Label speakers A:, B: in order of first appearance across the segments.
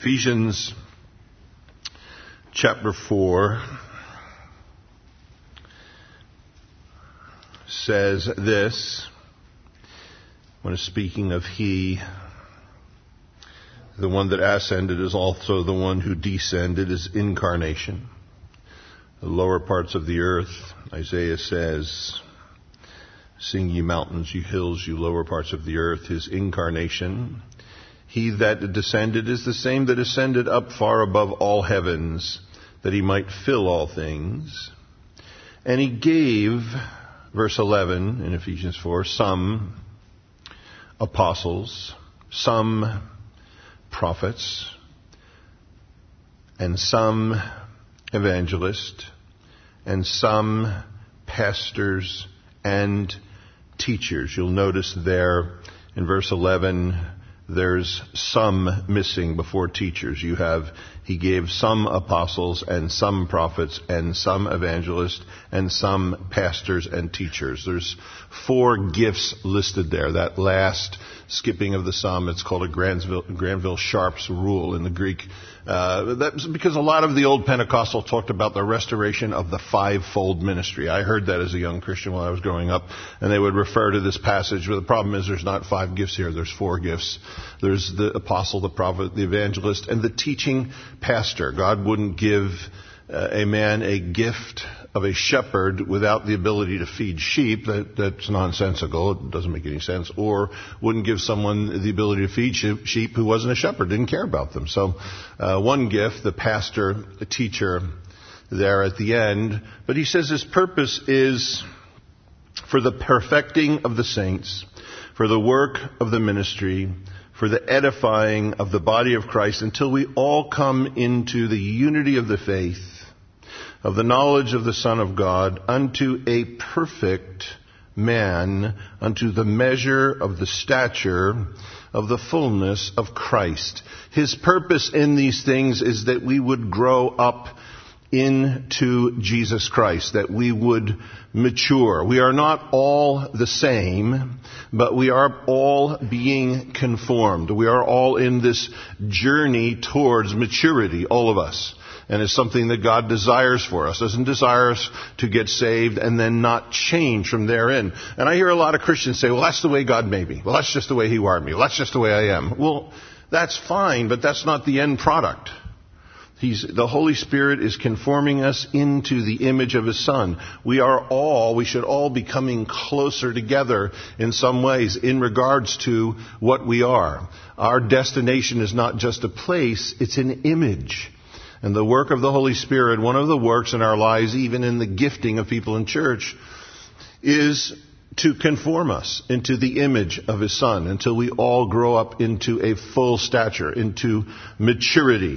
A: Ephesians chapter 4 says this, when it's speaking of He, the one that ascended is also the one who descended, is incarnation. The lower parts of the earth, Isaiah says, sing ye mountains, you hills, you lower parts of the earth, His incarnation. He that descended is the same that ascended up far above all heavens, that He might fill all things. And He gave, verse 11 in Ephesians 4, some apostles, some prophets, and some evangelists, and some pastors and teachers. You'll notice there in verse 11, there's some missing before teachers. You have, He gave some apostles and some prophets and some evangelists and some pastors and teachers. There's 4 gifts listed there. That last skipping of the sum, it's called a Granville-Sharp's rule in the Greek. That's because a lot of the old Pentecostal talked about the restoration of the fivefold ministry. I heard that as a young Christian when I was growing up, and they would refer to this passage. But the problem is there's not 5 gifts here. There's 4 gifts. There's the apostle, the prophet, the evangelist, and the teaching pastor. God wouldn't give a man a gift of a shepherd without the ability to feed sheep. That's nonsensical. It doesn't make any sense. Or wouldn't give someone the ability to feed sheep who wasn't a shepherd, didn't care about them. So one gift, the pastor, the teacher, there at the end. But He says His purpose is for the perfecting of the saints, for the work of the ministry, for the edifying of the body of Christ, until we all come into the unity of the faith, of the knowledge of the Son of God, unto a perfect man, unto the measure of the stature of the fullness of Christ. His purpose in these things is that we would grow up into Jesus Christ, that we would mature. We are not all the same, but we are all being conformed. We are all in this journey towards maturity, all of us. And it's something that God desires for us. Doesn't desire us to get saved and then not change from therein. And I hear a lot of Christians say, well, that's the way God made me. Well, that's just the way He wired me. Well, that's just the way I am. Well, that's fine, but that's not the end product. The Holy Spirit is conforming us into the image of His Son. We should all be coming closer together in some ways in regards to what we are. Our destination is not just a place, it's an image. And the work of the Holy Spirit, one of the works in our lives, even in the gifting of people in church, is to conform us into the image of His Son until we all grow up into a full stature, into maturity.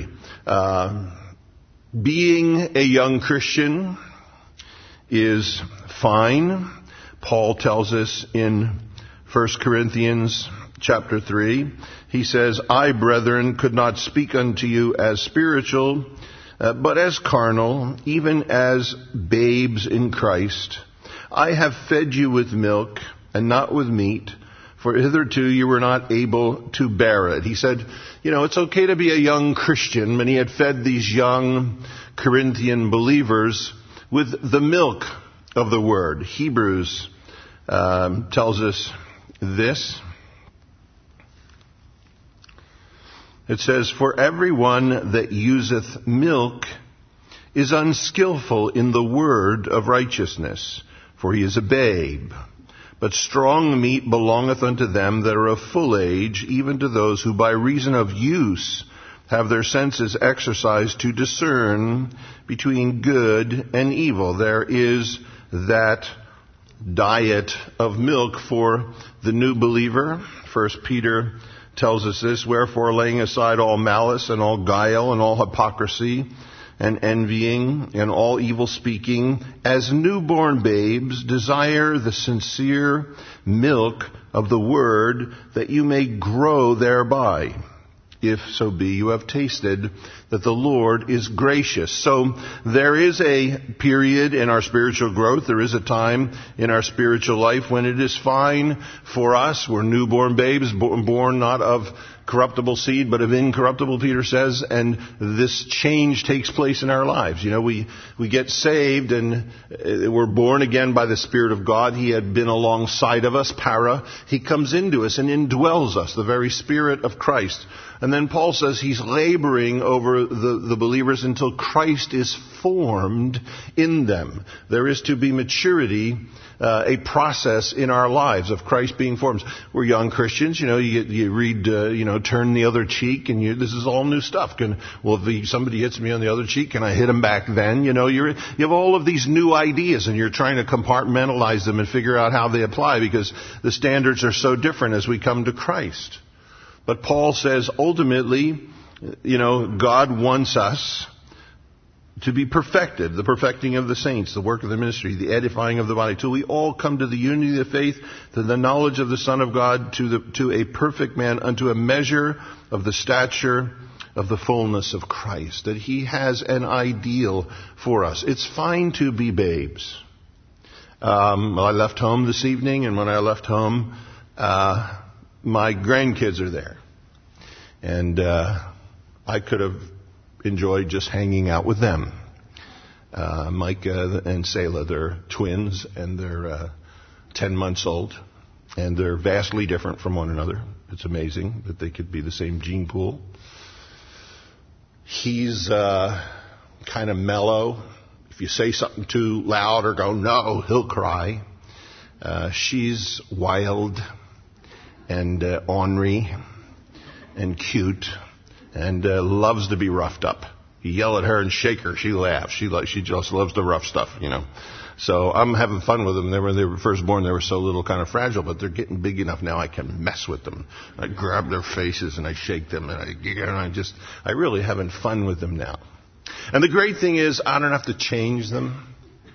A: Being a young Christian is fine. Paul tells us in 1 Corinthians chapter 3, he says, I, brethren, could not speak unto you as spiritual, but as carnal, even as babes in Christ. I have fed you with milk and not with meat, for hitherto you were not able to bear it. He said, it's okay to be a young Christian, and he had fed these young Corinthian believers with the milk of the Word. Hebrews tells us this. It says, for everyone that useth milk is unskillful in the word of righteousness, for he is a babe. But strong meat belongeth unto them that are of full age, even to those who by reason of use have their senses exercised to discern between good and evil. There is that diet of milk for the new believer. 1 Peter tells us this, wherefore laying aside all malice and all guile and all hypocrisy and envying and all evil speaking, as newborn babes desire the sincere milk of the word, that you may grow thereby, if so be you have tasted that the Lord is gracious. So there is a period in our spiritual growth. There is a time in our spiritual life when it is fine for us. We're newborn babes, born not of corruptible seed, but of incorruptible, Peter says, and this change takes place in our lives. You know, we get saved and we're born again by the Spirit of God. He had been alongside of us, para. He comes into us and indwells us, the very Spirit of Christ. And then Paul says he's laboring over the believers until Christ is formed in them. There is to be maturity, a process in our lives of Christ being formed. We're young Christians, you read, turn the other cheek, and this is all new stuff. If somebody hits me on the other cheek, can I hit him back then? You have all of these new ideas, and you're trying to compartmentalize them and figure out how they apply because the standards are so different as we come to Christ. But Paul says ultimately, God wants us to be perfected, the perfecting of the saints, the work of the ministry, the edifying of the body, till we all come to the unity of the faith, to the knowledge of the Son of God, to a perfect man, unto a measure of the stature of the fullness of Christ. That He has an ideal for us. It's fine to be babes. I left home this evening, and when I left home, my grandkids are there. And I could have enjoyed just hanging out with them. Micah and Selah, they're twins, and they're 10 months old, and they're vastly different from one another. It's amazing that they could be the same gene pool. He's kind of mellow. If you say something too loud or go, no, he'll cry. She's wild and ornery and cute and loves to be roughed up. You yell at her and shake her, she laughs. She just loves the rough stuff, So I'm having fun with them. When they were first born, they were so little, kind of fragile, but they're getting big enough now I can mess with them. I grab their faces and I shake them and I really having fun with them now. And the great thing is I don't have to change them.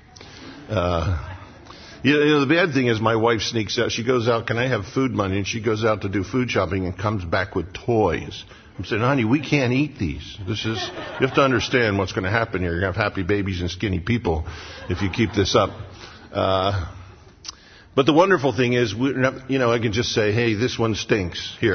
A: The bad thing is my wife sneaks out. She goes out, can I have food money? And she goes out to do food shopping and comes back with toys. I'm saying, honey, we can't eat these. You have to understand what's going to happen here. You're going to have happy babies and skinny people if you keep this up. But the wonderful thing is, I can just say, hey, this one stinks here,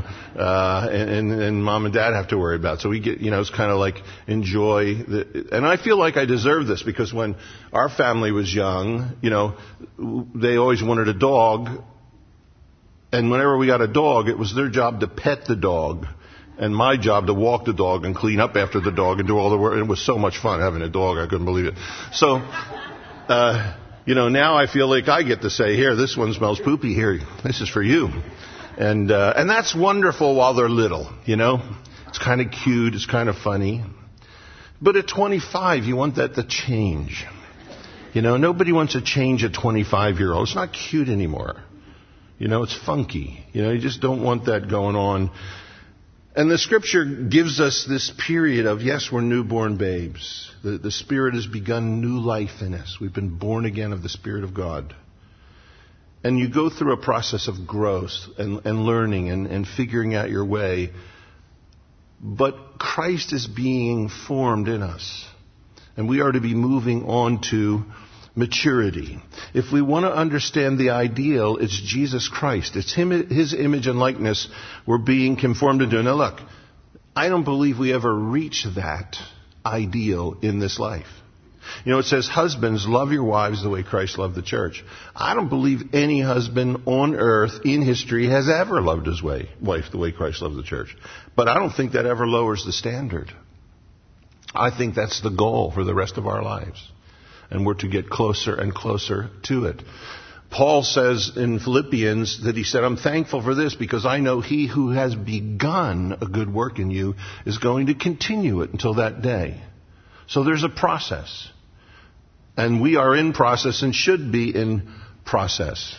A: and mom and dad have to worry about it. So we get, it's kind of like enjoy and I feel like I deserve this because when our family was young, they always wanted a dog. And whenever we got a dog, it was their job to pet the dog and my job to walk the dog and clean up after the dog and do all the work. And it was so much fun having a dog. I couldn't believe it. So, now I feel like I get to say, here, this one smells poopy. Here, this is for you. And that's wonderful while they're little, It's kind of cute. It's kind of funny. But at 25, you want that to change. Nobody wants to change a 25-year-old. It's not cute anymore. It's funky. You just don't want that going on. And the Scripture gives us this period of, yes, we're newborn babes. The Spirit has begun new life in us. We've been born again of the Spirit of God. And you go through a process of growth and learning and figuring out your way. But Christ is being formed in us. And we are to be moving on to maturity. If we want to understand the ideal, it's Jesus Christ. It's His image and likeness we're being conformed into. Now look, I don't believe we ever reach that ideal in this life. It says, husbands, love your wives the way Christ loved the church. I don't believe any husband on earth in history has ever loved his wife the way Christ loved the church. But I don't think that ever lowers the standard. I think that's the goal for the rest of our lives. And we're to get closer and closer to it. Paul says in Philippians that he said, I'm thankful for this because I know he who has begun a good work in you is going to continue it until that day. So there's a process. And we are in process and should be in process.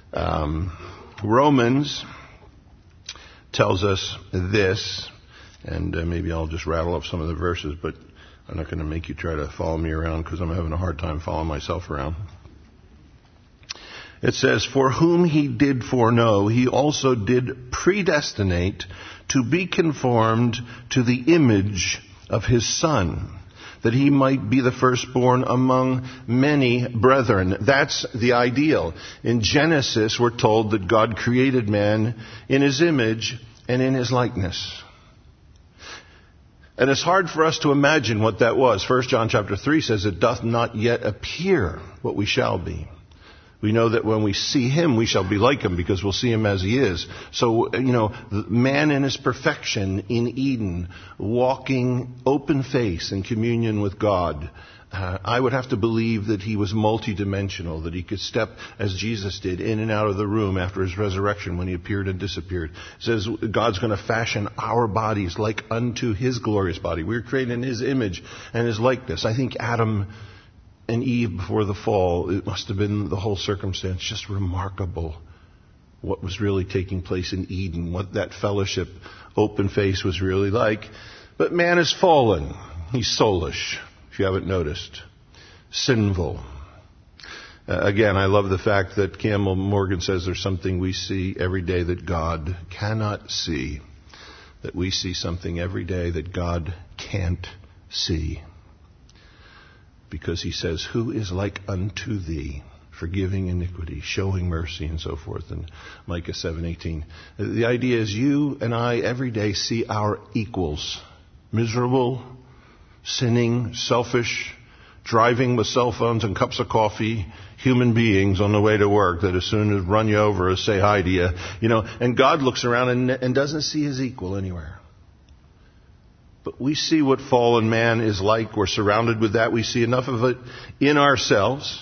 A: Romans tells us this, and maybe I'll just rattle off some of the verses, but I'm not going to make you try to follow me around because I'm having a hard time following myself around. It says, for whom He did foreknow, He also did predestinate to be conformed to the image of His Son, that He might be the firstborn among many brethren. That's the ideal. In Genesis, we're told that God created man in His image, and in his likeness. And it's hard for us to imagine what that was. 1 John chapter 3 says, it doth not yet appear what we shall be. We know that when we see him, we shall be like him because we'll see him as he is. So, the man in his perfection in Eden, walking open face in communion with God, I would have to believe that he was multidimensional, that he could step, as Jesus did, in and out of the room after his resurrection when he appeared and disappeared. It says God's going to fashion our bodies like unto his glorious body. We were created in his image and his likeness. I think Adam and Eve before the fall, it must have been the whole circumstance just remarkable what was really taking place in Eden, what that fellowship, open face was really like. But man is fallen. He's soulish, if you haven't noticed. Sinful. Again, I love the fact that Campbell Morgan says there's something we see every day that God cannot see. That we see something every day that God can't see. Because he says, who is like unto thee, forgiving iniquity, showing mercy, and so forth, in Micah 7:18. The idea is you and I every day see our equals. Miserable, sinning, selfish, driving with cell phones and cups of coffee, human beings on the way to work that as soon as run you over or say hi to you, and God looks around and doesn't see his equal anywhere. But we see what fallen man is like. We're surrounded with that. We see enough of it in ourselves.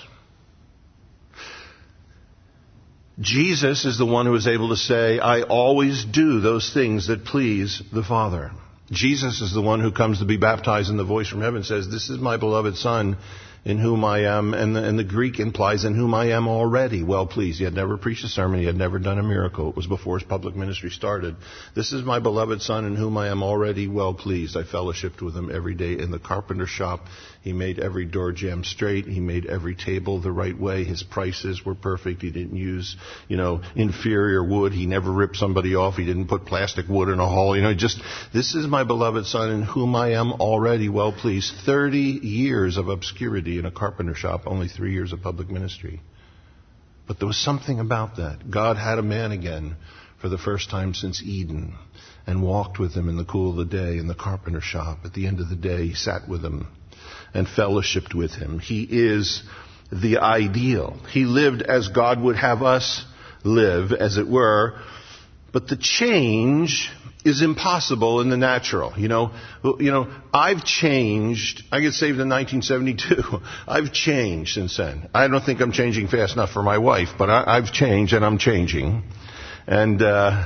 A: Jesus is the one who is able to say, I always do those things that please the Father. Jesus is the one who comes to be baptized, and the voice from heaven says, this is my beloved Son, in whom I am, and the Greek implies, in whom I am already well pleased. He had never preached a sermon. He had never done a miracle. It was before his public ministry started. This is my beloved Son, in whom I am already well pleased. I fellowshiped with him every day in the carpenter shop. He made every door jamb straight. He made every table the right way. His prices were perfect. He didn't use, inferior wood. He never ripped somebody off. He didn't put plastic wood in a hole. This is my beloved Son, in whom I am already well pleased. 30 years of obscurity in a carpenter shop, only 3 years of public ministry. But there was something about that. God had a man again for the first time since Eden and walked with him in the cool of the day in the carpenter shop. At the end of the day, he sat with him and fellowshiped with him. He is the ideal. He lived as God would have us live, as it were. But the change is impossible in the natural. I've changed. I got saved in 1972. I've changed since then. I don't think I'm changing fast enough for my wife, but I've changed and I'm changing. And,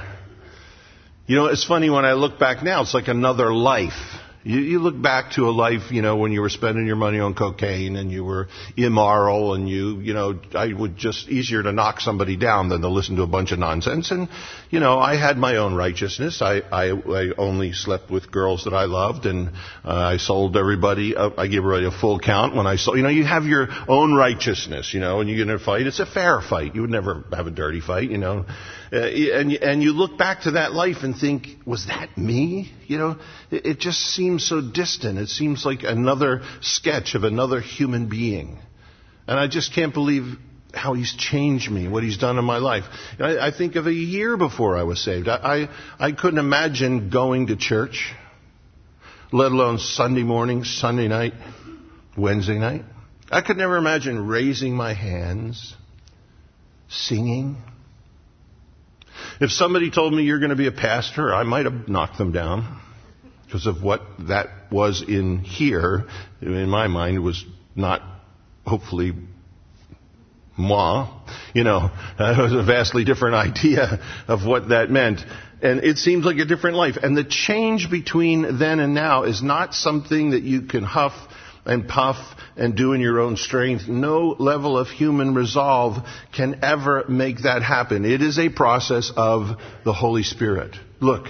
A: it's funny when I look back now, it's like another life. You look back to a life, when you were spending your money on cocaine and you were immoral and I would just easier to knock somebody down than to listen to a bunch of nonsense. And, I had my own righteousness. I only slept with girls that I loved, and I sold everybody. I gave everybody a full count when I sold. You have your own righteousness, and you get in a fight. It's a fair fight. You would never have a dirty fight, And you look back to that life and think, was that me? It just seems so distant. It seems like another sketch of another human being. And I just can't believe how he's changed me, what he's done in my life. I think of a year before I was saved. I couldn't imagine going to church, let alone Sunday morning, Sunday night, Wednesday night. I could never imagine raising my hands, singing. If somebody told me you're going to be a pastor, I might have knocked them down because of what that was in here. In my mind, it was not, hopefully, moi. It was a vastly different idea of what that meant. And it seems like a different life. And the change between then and now is not something that you can huff and puff and do in your own strength. No level of human resolve can ever make that happen. It is a process of the Holy Spirit. Look,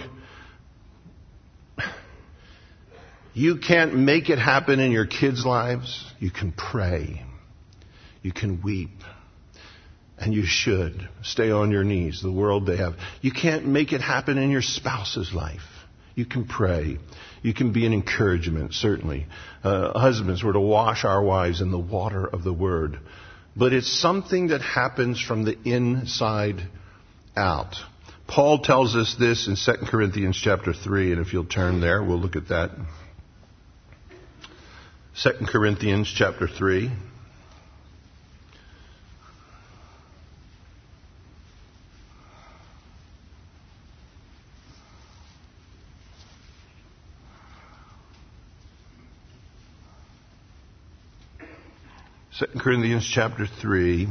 A: you can't make it happen in your kids' lives. You can pray. You can weep. And you should stay on your knees. The world they have. You can't make it happen in your spouse's life. You can pray. You can be an encouragement, certainly. Husbands, we're to wash our wives in the water of the Word. But it's something that happens from the inside out. Paul tells us this in 2 Corinthians chapter 3, and if you'll turn there, we'll look at that. 2 Corinthians chapter 3. Second Corinthians chapter 3,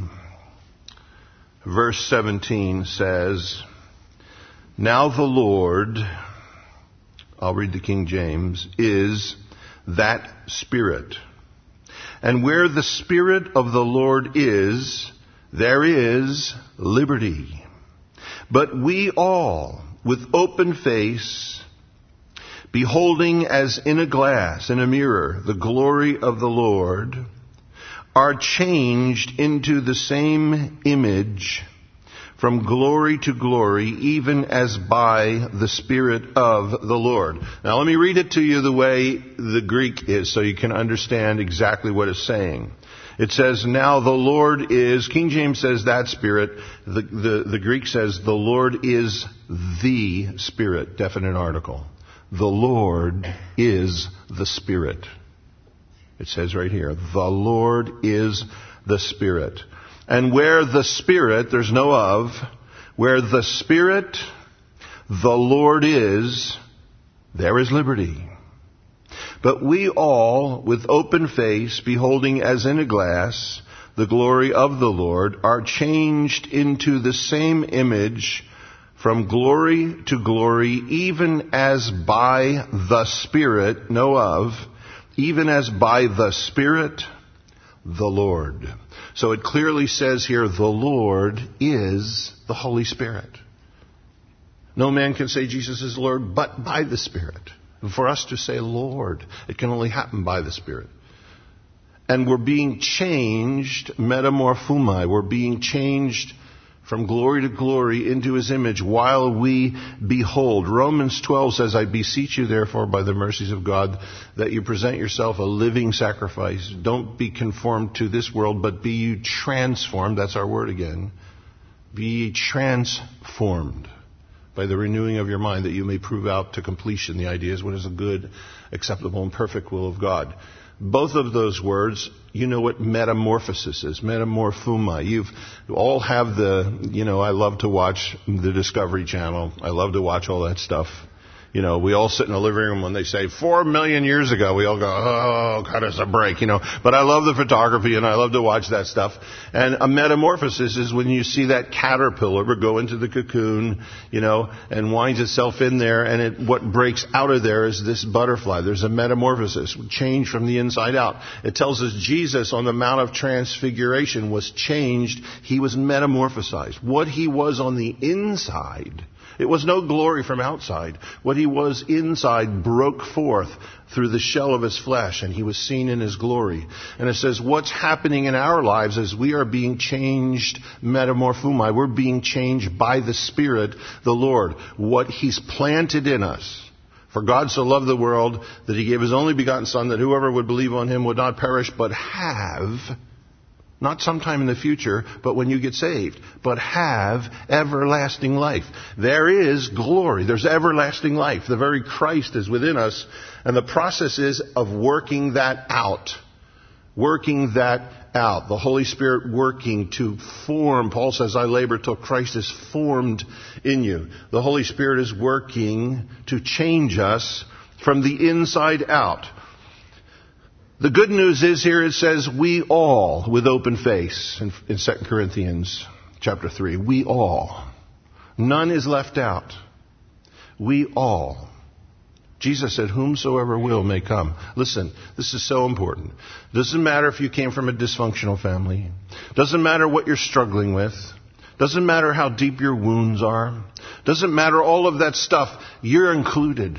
A: verse 17 says, "Now the Lord," I'll read the King James, "is that Spirit. And where the Spirit of the Lord is, there is liberty. But we all, with open face, beholding as in a glass, in a mirror, the glory of the Lord, are changed into the same image from glory to glory, even as by the Spirit of the Lord." Now let me read it to you the way the Greek is so you can understand exactly what it's saying. It says, "Now the Lord is," King James says that Spirit, the Greek says, "The Lord is the Spirit," definite article. The Lord is the Spirit. It says right here, the Lord is the Spirit. And where the Spirit, there's no of, where the Spirit, the Lord is, there is liberty. But we all, with open face, beholding as in a glass the glory of the Lord, are changed into the same image from glory to glory, even as by the Spirit, no of, even as by the Spirit, the Lord. So it clearly says here, the Lord is the Holy Spirit. No man can say Jesus is Lord but by the Spirit. And for us to say Lord, it can only happen by the Spirit. And we're being changed, metamorphomai, we're being changed from glory to glory into His image while we behold. Romans 12 says, "I beseech you therefore by the mercies of God that you present yourself a living sacrifice. Don't be conformed to this world, but be you transformed." That's our word again. "Be ye transformed by the renewing of your mind, that you may prove out to completion the ideas what is a good, acceptable, and perfect will of God." Both of those words, you know what metamorphosis is, metamorphoma. You all have I love to watch the Discovery Channel. I love to watch all that stuff. We all sit in the living room when they say 4 million years ago. We all go, "Oh, cut us a break," But I love the photography and I love to watch that stuff. And a metamorphosis is when you see that caterpillar go into the cocoon, and winds itself in there, and what breaks out of there is this butterfly. There's a metamorphosis, change from the inside out. It tells us Jesus on the Mount of Transfiguration was changed. He was metamorphosized. What He was on the inside, it was no glory from outside. What He was inside broke forth through the shell of His flesh, and He was seen in His glory. And it says what's happening in our lives is we are being changed, metamorphomai. We're being changed by the Spirit, the Lord. What He's planted in us. For God so loved the world that He gave His only begotten Son, that whoever would believe on Him would not perish, but have, not sometime in the future, but when you get saved, but have everlasting life. There is glory. There's everlasting life. The very Christ is within us. And the process is of working that out. Working that out. The Holy Spirit working to form. Paul says, "I labor till Christ is formed in you." The Holy Spirit is working to change us from the inside out. The good news is here it says, we all, with open face, in 2 Corinthians chapter 3. We all. None is left out. We all. Jesus said, "Whomsoever will may come." Listen, this is so important. Doesn't matter if you came from a dysfunctional family. Doesn't matter what you're struggling with. Doesn't matter how deep your wounds are. Doesn't matter all of that stuff. You're included.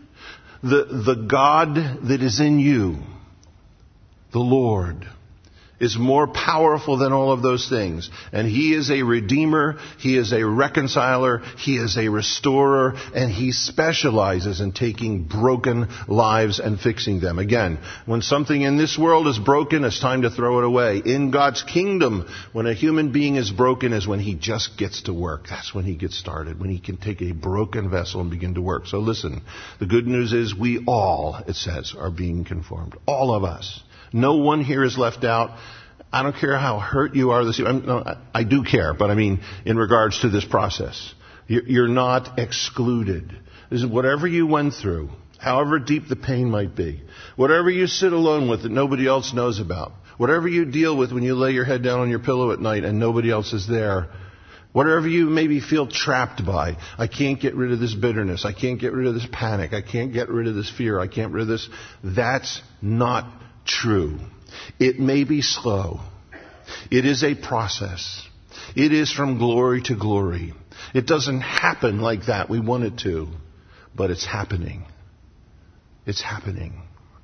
A: The God that is in you, the Lord, is more powerful than all of those things. And He is a redeemer, He is a reconciler, He is a restorer, and He specializes in taking broken lives and fixing them. Again, when something in this world is broken, it's time to throw it away. In God's kingdom, when a human being is broken is when He just gets to work. That's when He gets started, when He can take a broken vessel and begin to work. So listen, the good news is we all, it says, are being conformed. All of us. No one here is left out. I don't care how hurt you are this year. I do care, but I mean in regards to this process. You're not excluded. Whatever you went through, however deep the pain might be, whatever you sit alone with that nobody else knows about, whatever you deal with when you lay your head down on your pillow at night and nobody else is there, whatever you maybe feel trapped by, I can't get rid of this bitterness, I can't get rid of this panic, I can't get rid of this fear, I can't get rid of this, that's not true. It may be slow. It is a process. It is from glory to glory. It doesn't happen like that. We want it to, but it's happening. It's happening.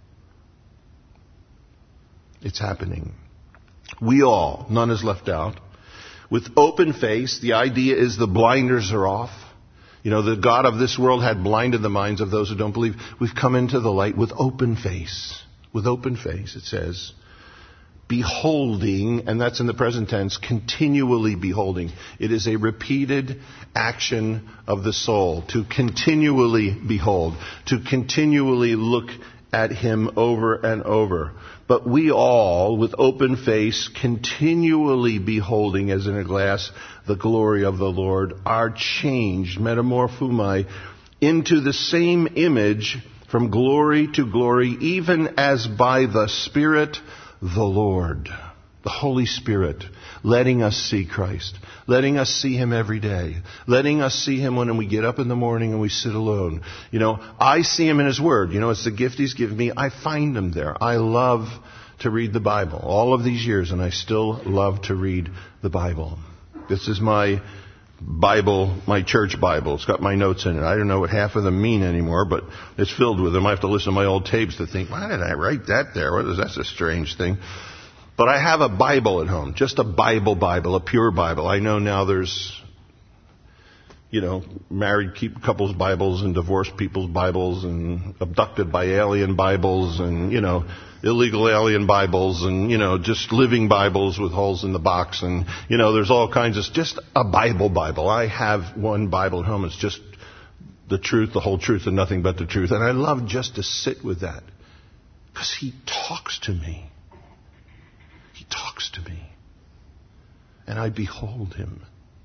A: It's happening. We all, none is left out. With open face, the idea is the blinders are off. You know, the God of this world had blinded the minds of those who don't believe. We've come into the light with open face. With open face, it says, beholding, and that's in the present tense, continually beholding. It is a repeated action of the soul to continually behold, to continually look at Him over and over. But we all, with open face, continually beholding as in a glass the glory of the Lord, are changed, metamorphomai, into the same image from glory to glory, even as by the Spirit, the Lord, the Holy Spirit, letting us see Christ, letting us see Him every day, letting us see Him when we get up in the morning and we sit alone. You know, I see Him in His Word. You know, it's the gift He's given me. I find Him there. I love to read the Bible all of these years, and I still love to read the Bible. This is my Bible, my church Bible. It's got my notes in it. I don't know what half of them mean anymore, but it's filled with them. I have to listen to my old tapes to think, why did I write that there? That's a strange thing. But I have a Bible at home, just a Bible, a pure Bible. I know now there's, you know, married couples Bibles and divorced people's Bibles and abducted by alien Bibles and, you know, illegal alien Bibles and, you know, just living Bibles with holes in the box and, you know, there's all kinds of, just a Bible. I have one Bible at home. It's just the truth, the whole truth, and nothing but the truth. And I love just to sit with that because He talks to me. He talks to me. And I behold Him.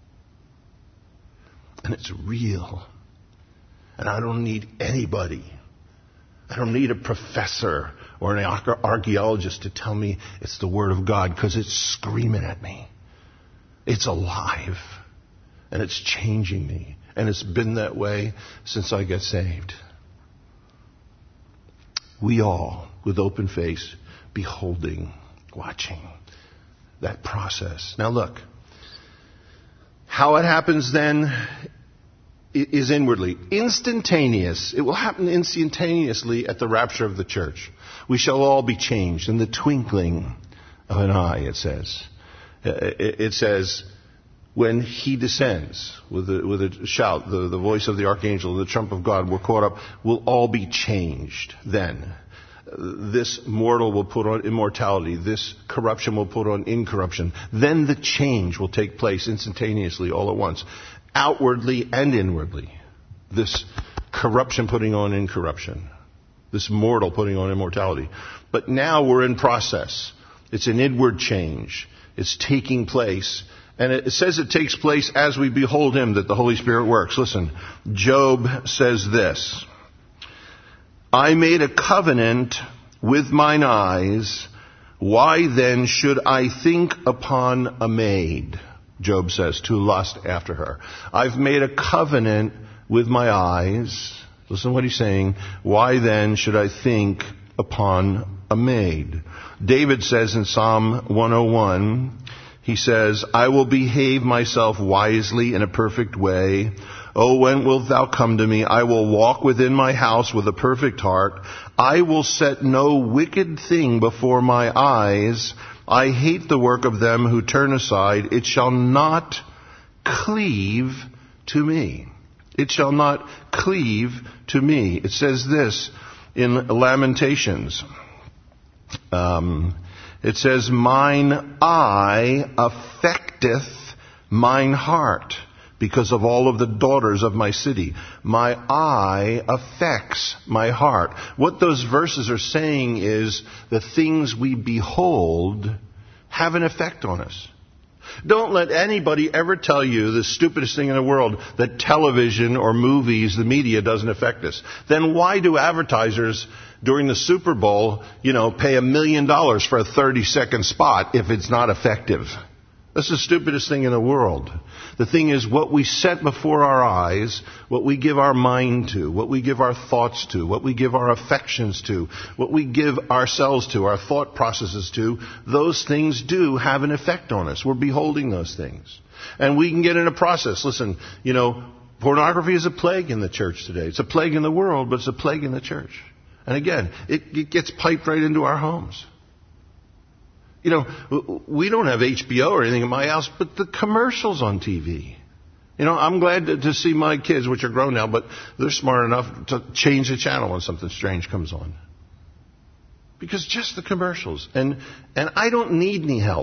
A: And it's real. And I don't need anybody. I don't need a professor or an archaeologist to tell me it's the Word of God, because it's screaming at me. It's alive. And it's changing me. And it's been that way since I got saved. We all, with open face, beholding, watching that process. Now look, how it happens then is inwardly. Instantaneous. It will happen instantaneously at the rapture of the church. We shall all be changed in the twinkling of an eye, it says. It says, when He descends with a shout, the voice of the archangel, the trump of God, we're caught up, we'll all be changed then. This mortal will put on immortality. This corruption will put on incorruption. Then the change will take place instantaneously all at once. Outwardly and inwardly. This corruption putting on incorruption. This mortal putting on immortality. But now we're in process. It's an inward change. It's taking place. And it says it takes place as we behold Him, that the Holy Spirit works. Listen, Job says this. I made a covenant with mine eyes. Why then should I think upon a maid? Job says, to lust after her. I've made a covenant with my eyes. Listen to what he's saying. Why then should I think upon a maid? David says in Psalm 101, he says, I will behave myself wisely in a perfect way. Oh, when wilt thou come to me? I will walk within my house with a perfect heart. I will set no wicked thing before my eyes. I hate the work of them who turn aside. It shall not cleave to me. It shall not cleave to me. It says this in Lamentations. It says, mine eye affecteth mine heart because of all of the daughters of my city. My eye affects my heart. What those verses are saying is the things we behold have an effect on us. Don't let anybody ever tell you the stupidest thing in the world, that television or movies, the media, doesn't affect us. Then why do advertisers during the Super Bowl, pay $1 million for a 30-second spot if it's not effective? That's the stupidest thing in the world. The thing is, what we set before our eyes, what we give our mind to, what we give our thoughts to, what we give our affections to, what we give ourselves to, our thought processes to, those things do have an effect on us. We're beholding those things. And we can get in a process. Listen, pornography is a plague in the church today. It's a plague in the world, but it's a plague in the church. And again, it gets piped right into our homes. We don't have HBO or anything in my house, but the commercials on TV. I'm glad to see my kids, which are grown now, but they're smart enough to change the channel when something strange comes on. Because just the commercials. And I don't need any help.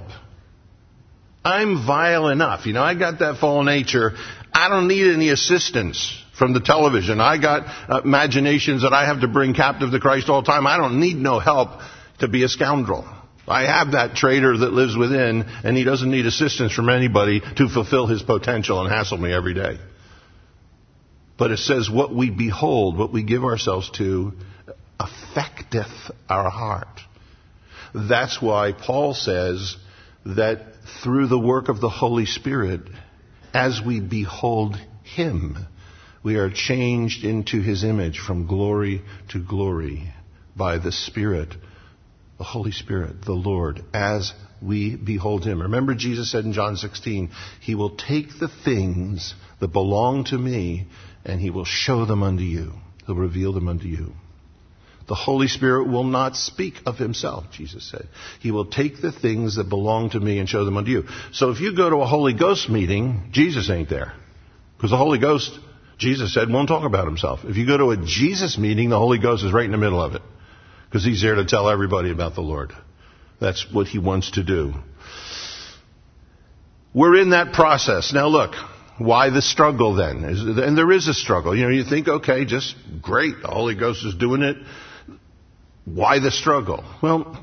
A: I'm vile enough. I got that fallen nature. I don't need any assistance from the television. I got imaginations that I have to bring captive to Christ all the time. I don't need no help to be a scoundrel. I have that traitor that lives within, and he doesn't need assistance from anybody to fulfill his potential and hassle me every day. But it says what we behold, what we give ourselves to, affecteth our heart. That's why Paul says that through the work of the Holy Spirit, as we behold Him, we are changed into His image from glory to glory by the Spirit, the Holy Spirit, the Lord, as we behold Him. Remember, Jesus said in John 16, He will take the things that belong to me and He will show them unto you. He'll reveal them unto you. The Holy Spirit will not speak of Himself, Jesus said. He will take the things that belong to me and show them unto you. So if you go to a Holy Ghost meeting, Jesus ain't there. Because the Holy Ghost, Jesus said, won't talk about Himself. If you go to a Jesus meeting, the Holy Ghost is right in the middle of it. Because He's there to tell everybody about the Lord. That's what He wants to do. We're in that process. Now look, why the struggle then? And there is a struggle. You think, okay, just great, the Holy Ghost is doing it. Why the struggle? Well,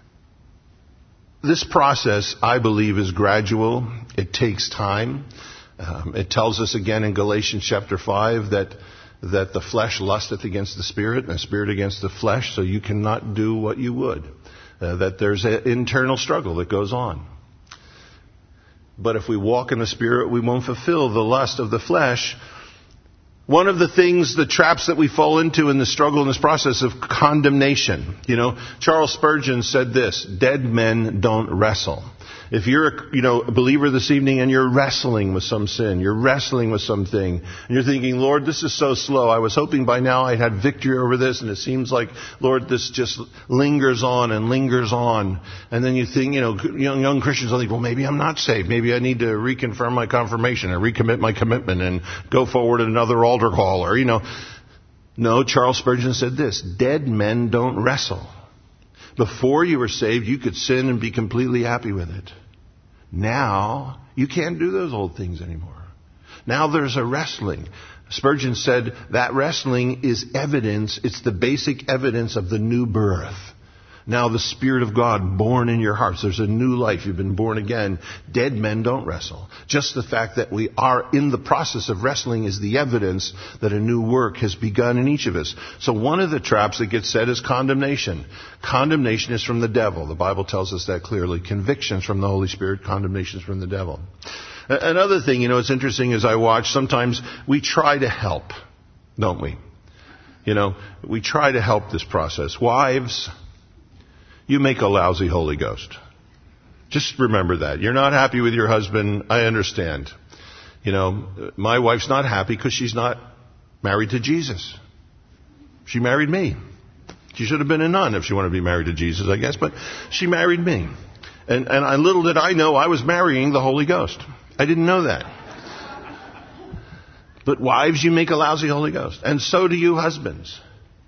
A: this process, I believe, is gradual. It takes time. It tells us again in Galatians chapter 5 that the flesh lusteth against the Spirit, and the Spirit against the flesh, so you cannot do what you would. That there's an internal struggle that goes on. But if we walk in the Spirit, we won't fulfill the lust of the flesh. One of the things, the traps that we fall into in the struggle in this process of condemnation. Charles Spurgeon said this, dead men don't wrestle. If you're a believer this evening and you're wrestling with some sin, you're wrestling with something, and you're thinking, Lord, this is so slow. I was hoping by now I'd had victory over this, and it seems like, Lord, this just lingers on and lingers on. And then you think, young Christians will think, well, maybe I'm not saved. Maybe I need to reconfirm my confirmation or recommit my commitment and go forward at another altar call or, No, Charles Spurgeon said this, dead men don't wrestle. Before you were saved, you could sin and be completely happy with it. Now, you can't do those old things anymore. Now there's a wrestling. Spurgeon said that wrestling is evidence, it's the basic evidence of the new birth. Now the Spirit of God born in your hearts. There's a new life. You've been born again. Dead men don't wrestle. Just the fact that we are in the process of wrestling is the evidence that a new work has begun in each of us. So one of the traps that gets set is condemnation. Condemnation is from the devil. The Bible tells us that clearly. Convictions from the Holy Spirit. Condemnation is from the devil. Another thing, it's interesting as I watch, sometimes we try to help, don't we? We try to help this process. Wives, you make a lousy Holy Ghost. Just remember that. You're not happy with your husband. I understand. My wife's not happy because she's not married to Jesus. She married me. She should have been a nun if she wanted to be married to Jesus, I guess, but she married me. And little did I know I was marrying the Holy Ghost. I didn't know that. But wives, you make a lousy Holy Ghost. And so do you husbands.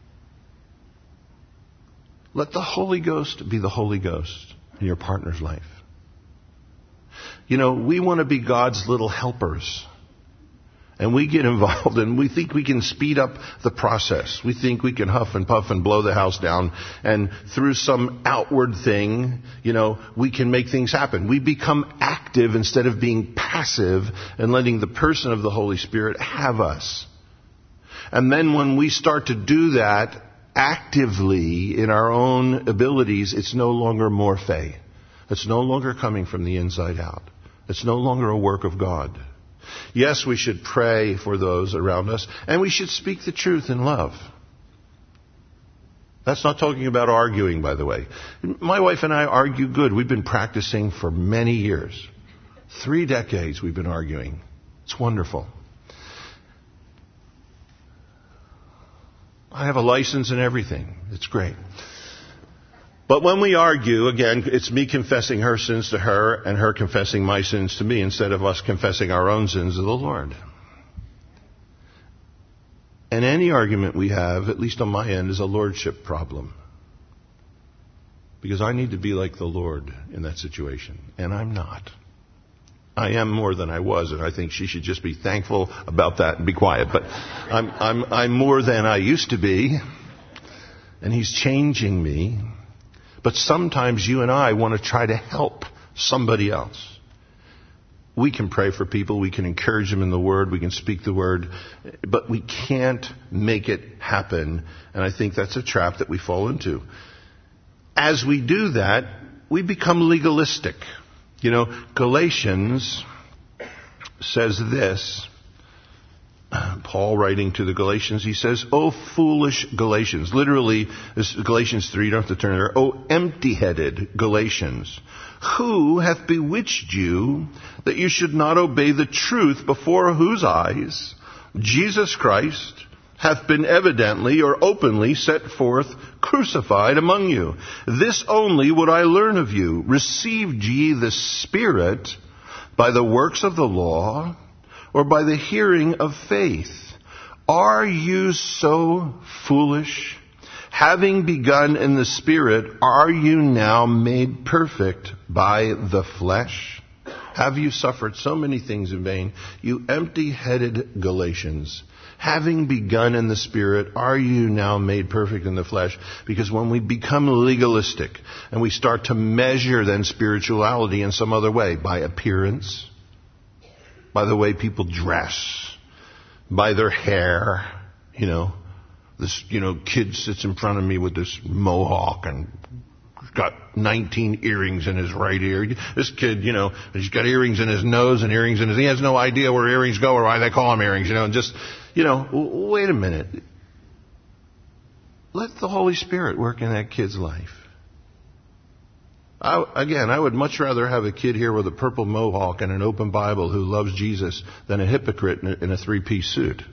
A: Let the Holy Ghost be the Holy Ghost in your partner's life. You know, we want to be God's little helpers. And we get involved and we think we can speed up the process. We think we can huff and puff and blow the house down. And through some outward thing, you know, we can make things happen. We become active instead of being passive and letting the person of the Holy Spirit have us. And then when we start to do that actively in our own abilities, it's no longer morphe. It's no longer coming from the inside out. It's no longer a work of God. Yes, we should pray for those around us, and we should speak the truth in love. That's not talking about arguing, by the way. My wife and I argue good. We've been practicing for many years. 3 decades we've been arguing. It's wonderful. I have a license and everything. It's great. But when we argue, again, it's me confessing her sins to her and her confessing my sins to me instead of us confessing our own sins to the Lord. And any argument we have, at least on my end, is a lordship problem. Because I need to be like the Lord in that situation. And I'm not. I am more than I was, and I think she should just be thankful about that and be quiet. But I'm more than I used to be. And He's changing me. But sometimes you and I want to try to help somebody else. We can pray for people. We can encourage them in the Word. We can speak the Word. But we can't make it happen. And I think that's a trap that we fall into. As we do that, we become legalistic. You know, Galatians says this. Paul writing to the Galatians, he says, "O foolish Galatians." Literally, this is Galatians 3, you don't have to turn there. "O empty-headed Galatians, who hath bewitched you that you should not obey the truth, before whose eyes Jesus Christ hath been evidently or openly set forth crucified among you? This only would I learn of you. Received ye the Spirit by the works of the law, or by the hearing of faith? Are you so foolish? Having begun in the Spirit, are you now made perfect by the flesh? Have you suffered so many things in vain, you empty-headed Galatians? Having begun in the Spirit, are you now made perfect in the flesh? Because when we become legalistic and we start to measure then spirituality in some other way, by appearance, by the way people dress, by their hair, you know, this, you know, kid sits in front of me with this mohawk and got 19 earrings in his right ear. This kid, you know, he's got earrings in his nose and earrings in his, he has no idea where earrings go or why they call them earrings, you know, and just, you know, wait a minute. Let the Holy Spirit work in that kid's life. I would much rather have a kid here with a purple mohawk and an open Bible who loves Jesus than a hypocrite in a 3-piece suit.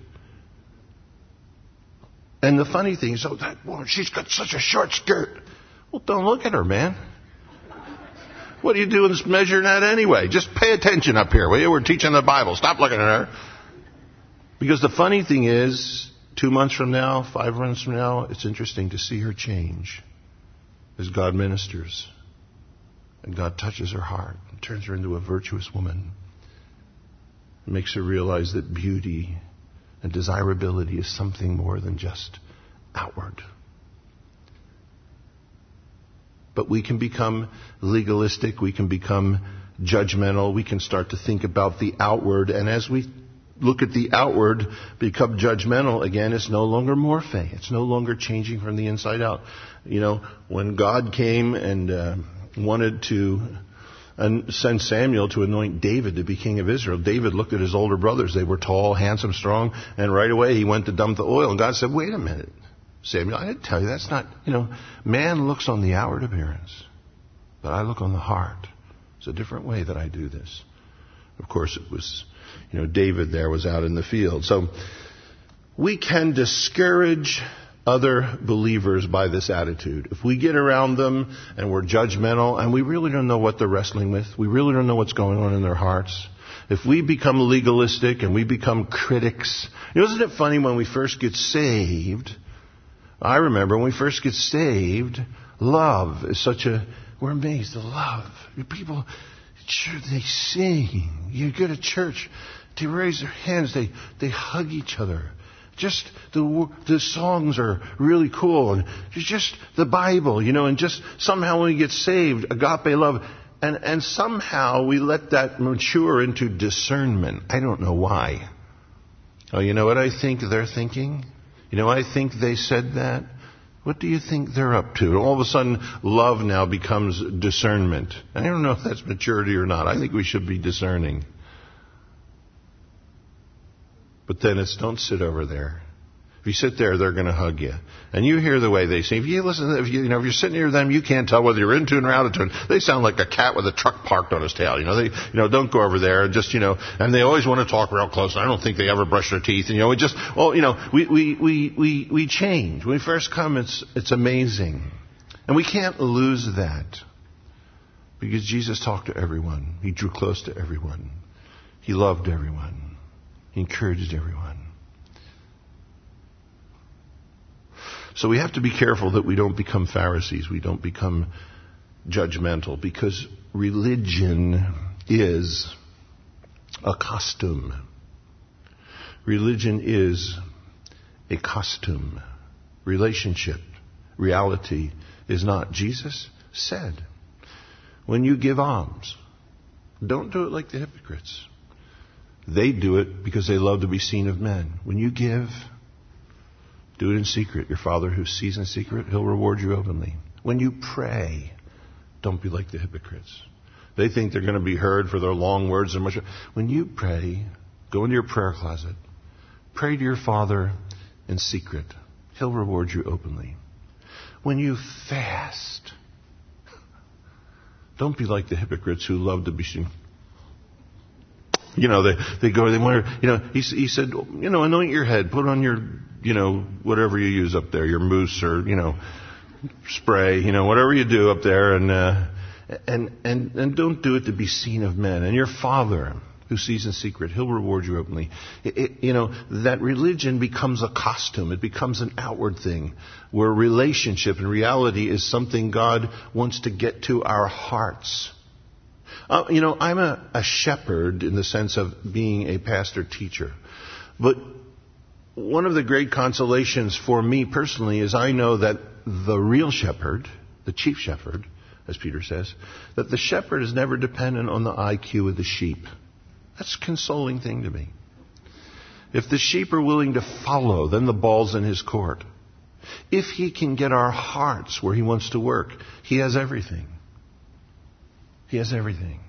A: And the funny thing is, that woman, she's got such a short skirt. Well, don't look at her, man. What are you doing measuring that anyway? Just pay attention up here, will you? We're teaching the Bible. Stop looking at her. Because the funny thing is, 2 months from now, 5 months from now, it's interesting to see her change as God ministers. And God touches her heart and turns her into a virtuous woman. It makes her realize that beauty and desirability is something more than just outward. But we can become legalistic. We can become judgmental. We can start to think about the outward. And as we look at the outward, become judgmental, again, it's no longer morphe. It's no longer changing from the inside out. You know, when God came and wanted to send Samuel to anoint David to be king of Israel, David looked at his older brothers. They were tall, handsome, strong, and right away he went to dump the oil. And God said, "Wait a minute, Samuel, I didn't tell you that's not, you know, man looks on the outward appearance, but I look on the heart. It's a different way that I do this." Of course, it was, you know, David there was out in the field. So we can discourage other believers by this attitude. If we get around them and we're judgmental and we really don't know what they're wrestling with, we really don't know what's going on in their hearts, if we become legalistic and we become critics, isn't it funny when we first get saved? I remember when we first get saved, love is we're amazed at love. People, sure, they sing. You go to church, they raise their hands, they hug each other. Just the songs are really cool, and it's just the Bible, and just somehow when we get saved, agape love, and somehow we let that mature into discernment. I don't know why. Oh, you know what I think they're thinking? I think they said that. What do you think they're up to? All of a sudden, love now becomes discernment. I don't know if that's maturity or not. I think we should be discerning. But then don't sit over there. If you sit there, they're going to hug you. And you hear the way they sing. If you're sitting near them, you can't tell whether you're in tune or out of tune. They sound like a cat with a truck parked on his tail. Don't go over there and just, and they always want to talk real close. I don't think they ever brush their teeth. And, we change. When we first come, it's amazing. And we can't lose that. Because Jesus talked to everyone. He drew close to everyone. He loved everyone. He encouraged everyone. So we have to be careful that we don't become Pharisees. We don't become judgmental, because religion is a costume. Religion is a costume. Relationship, reality is not. Jesus said, when you give alms, don't do it like the hypocrites. They do it because they love to be seen of men. When you give, do it in secret. Your Father who sees in secret, He'll reward you openly. When you pray, don't be like the hypocrites. They think they're going to be heard for their long words and much. When you pray, go into your prayer closet. Pray to your Father in secret. He'll reward you openly. When you fast, don't be like the hypocrites who love to be seen. They wonder, he said, anoint your head, put on your, whatever you use up there, your mousse or, spray, whatever you do up there, and don't do it to be seen of men. And your Father who sees in secret, He'll reward you openly. That religion becomes a costume. It becomes an outward thing, where relationship and reality is something God wants to get to our hearts. I'm a shepherd in the sense of being a pastor-teacher. But one of the great consolations for me personally is I know that the real shepherd, the chief shepherd, as Peter says, that the shepherd is never dependent on the IQ of the sheep. That's a consoling thing to me. If the sheep are willing to follow, then the ball's in His court. If He can get our hearts where He wants to work, He has everything. He has everything.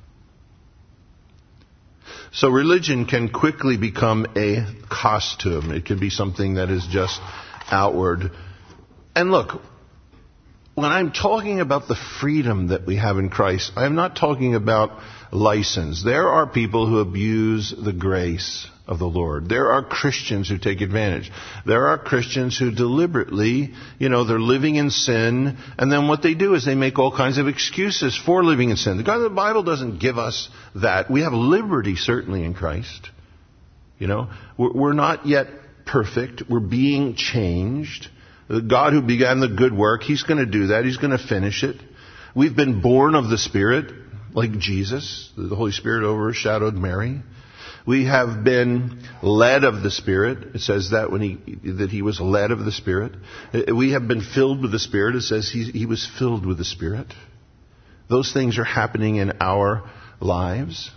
A: So religion can quickly become a costume. It can be something that is just outward. And look, when I'm talking about the freedom that we have in Christ, I'm not talking about license. There are people who abuse the grace of the Lord. There are Christians who take advantage. There are Christians who deliberately, they're living in sin, and then what they do is they make all kinds of excuses for living in sin. The Bible doesn't give us that. We have liberty, certainly, in Christ. We're not yet perfect. We're being changed. The God who began the good work, He's going to do that. He's going to finish it. We've been born of the Spirit, like Jesus. The Holy Spirit overshadowed Mary. We have been led of the Spirit. It says that that He was led of the Spirit. We have been filled with the Spirit. It says He was filled with the Spirit. Those things are happening in our lives.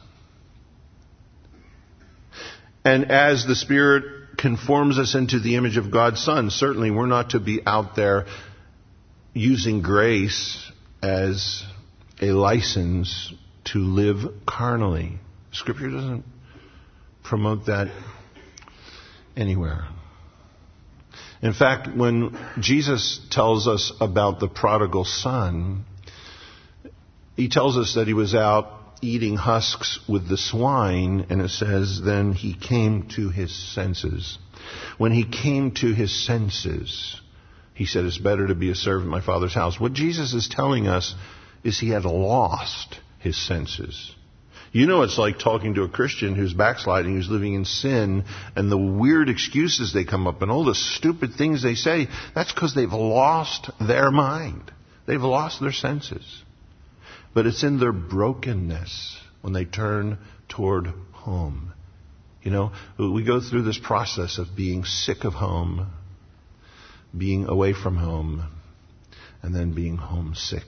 A: And as the Spirit conforms us into the image of God's Son, certainly we're not to be out there using grace as a license to live carnally. Scripture doesn't promote that anywhere. In fact, when Jesus tells us about the prodigal son, He tells us that he was out eating husks with the swine, and it says, then he came to his senses. When he came to his senses, He said, it's better to be a servant in my Father's house. What Jesus is telling us is he had lost his senses. You know, it's like talking to a Christian who's backsliding, who's living in sin, and the weird excuses they come up and all the stupid things they say. That's because they've lost their mind. They've lost their senses. But it's in their brokenness when they turn toward home. You know, we go through this process of being sick of home, being away from home, and then being homesick.